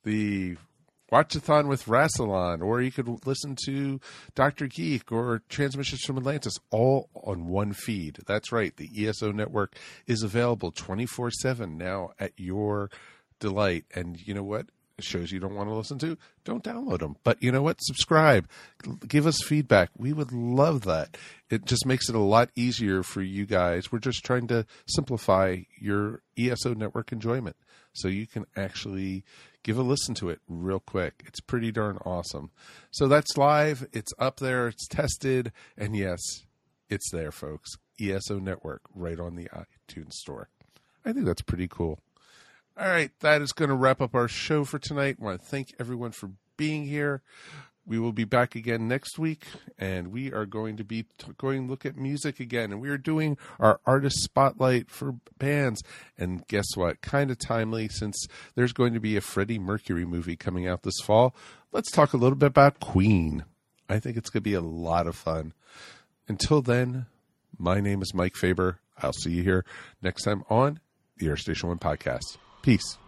the Watchathon with Rassilon, or you could listen to Doctor Geek or Transmissions from Atlantis, all on one feed. That's right. The E S O Network is available twenty-four seven now at your delight. And you know what? Shows you don't want to listen to, don't download them. But you know what? Subscribe. Give us feedback. We would love that. It just makes it a lot easier for you guys. We're just trying to simplify your E S O Network enjoyment so you can actually give a listen to it real quick. It's pretty darn awesome. So that's live. It's up there. It's tested. And yes, it's there, folks. E S O Network right on the iTunes store. I think that's pretty cool. All right, that is going to wrap up our show for tonight. I want to thank everyone for being here. We will be back again next week, and we are going to be t- going to look at music again. And we are doing our artist spotlight for bands. And guess what? Kind of timely, since there's going to be a Freddie Mercury movie coming out this fall. Let's talk a little bit about Queen. I think it's going to be a lot of fun. Until then, my name is Mike Faber. I'll see you here next time on the Earth Station One podcast. Peace.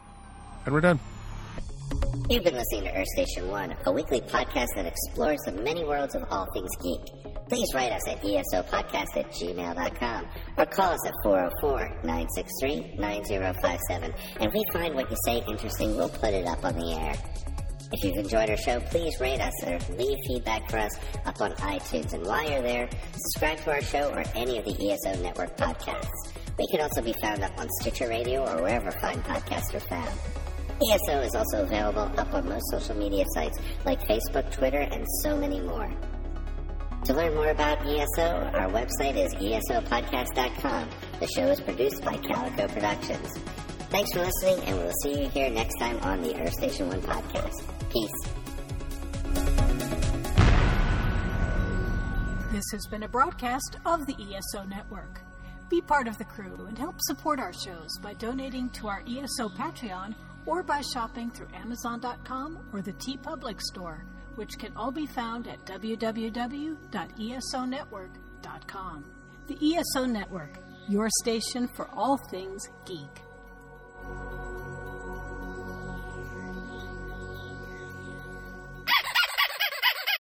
And we're done. You've been listening to Earth Station One, a weekly podcast that explores the many worlds of all things geek. Please write us at E S O podcast at gmail dot com or call us at four oh four, nine six three, nine oh five seven. And if we find what you say interesting, we'll put it up on the air. If you've enjoyed our show, please rate us or leave feedback for us up on iTunes. And while you're there, subscribe to our show or any of the E S O Network podcasts. We can also be found up on Stitcher Radio or wherever fine podcasts are found. E S O is also available up on most social media sites like Facebook, Twitter, and so many more. To learn more about E S O, our website is E S O podcast dot com. The show is produced by Calico Productions. Thanks for listening, and we'll see you here next time on the Earth Station One podcast. Peace. This has been a broadcast of the E S O Network. Be part of the crew and help support our shows by donating to our E S O Patreon or by shopping through Amazon dot com or the TeePublic store, which can all be found at w w w dot e s o network dot com. The E S O Network, your station for all things geek.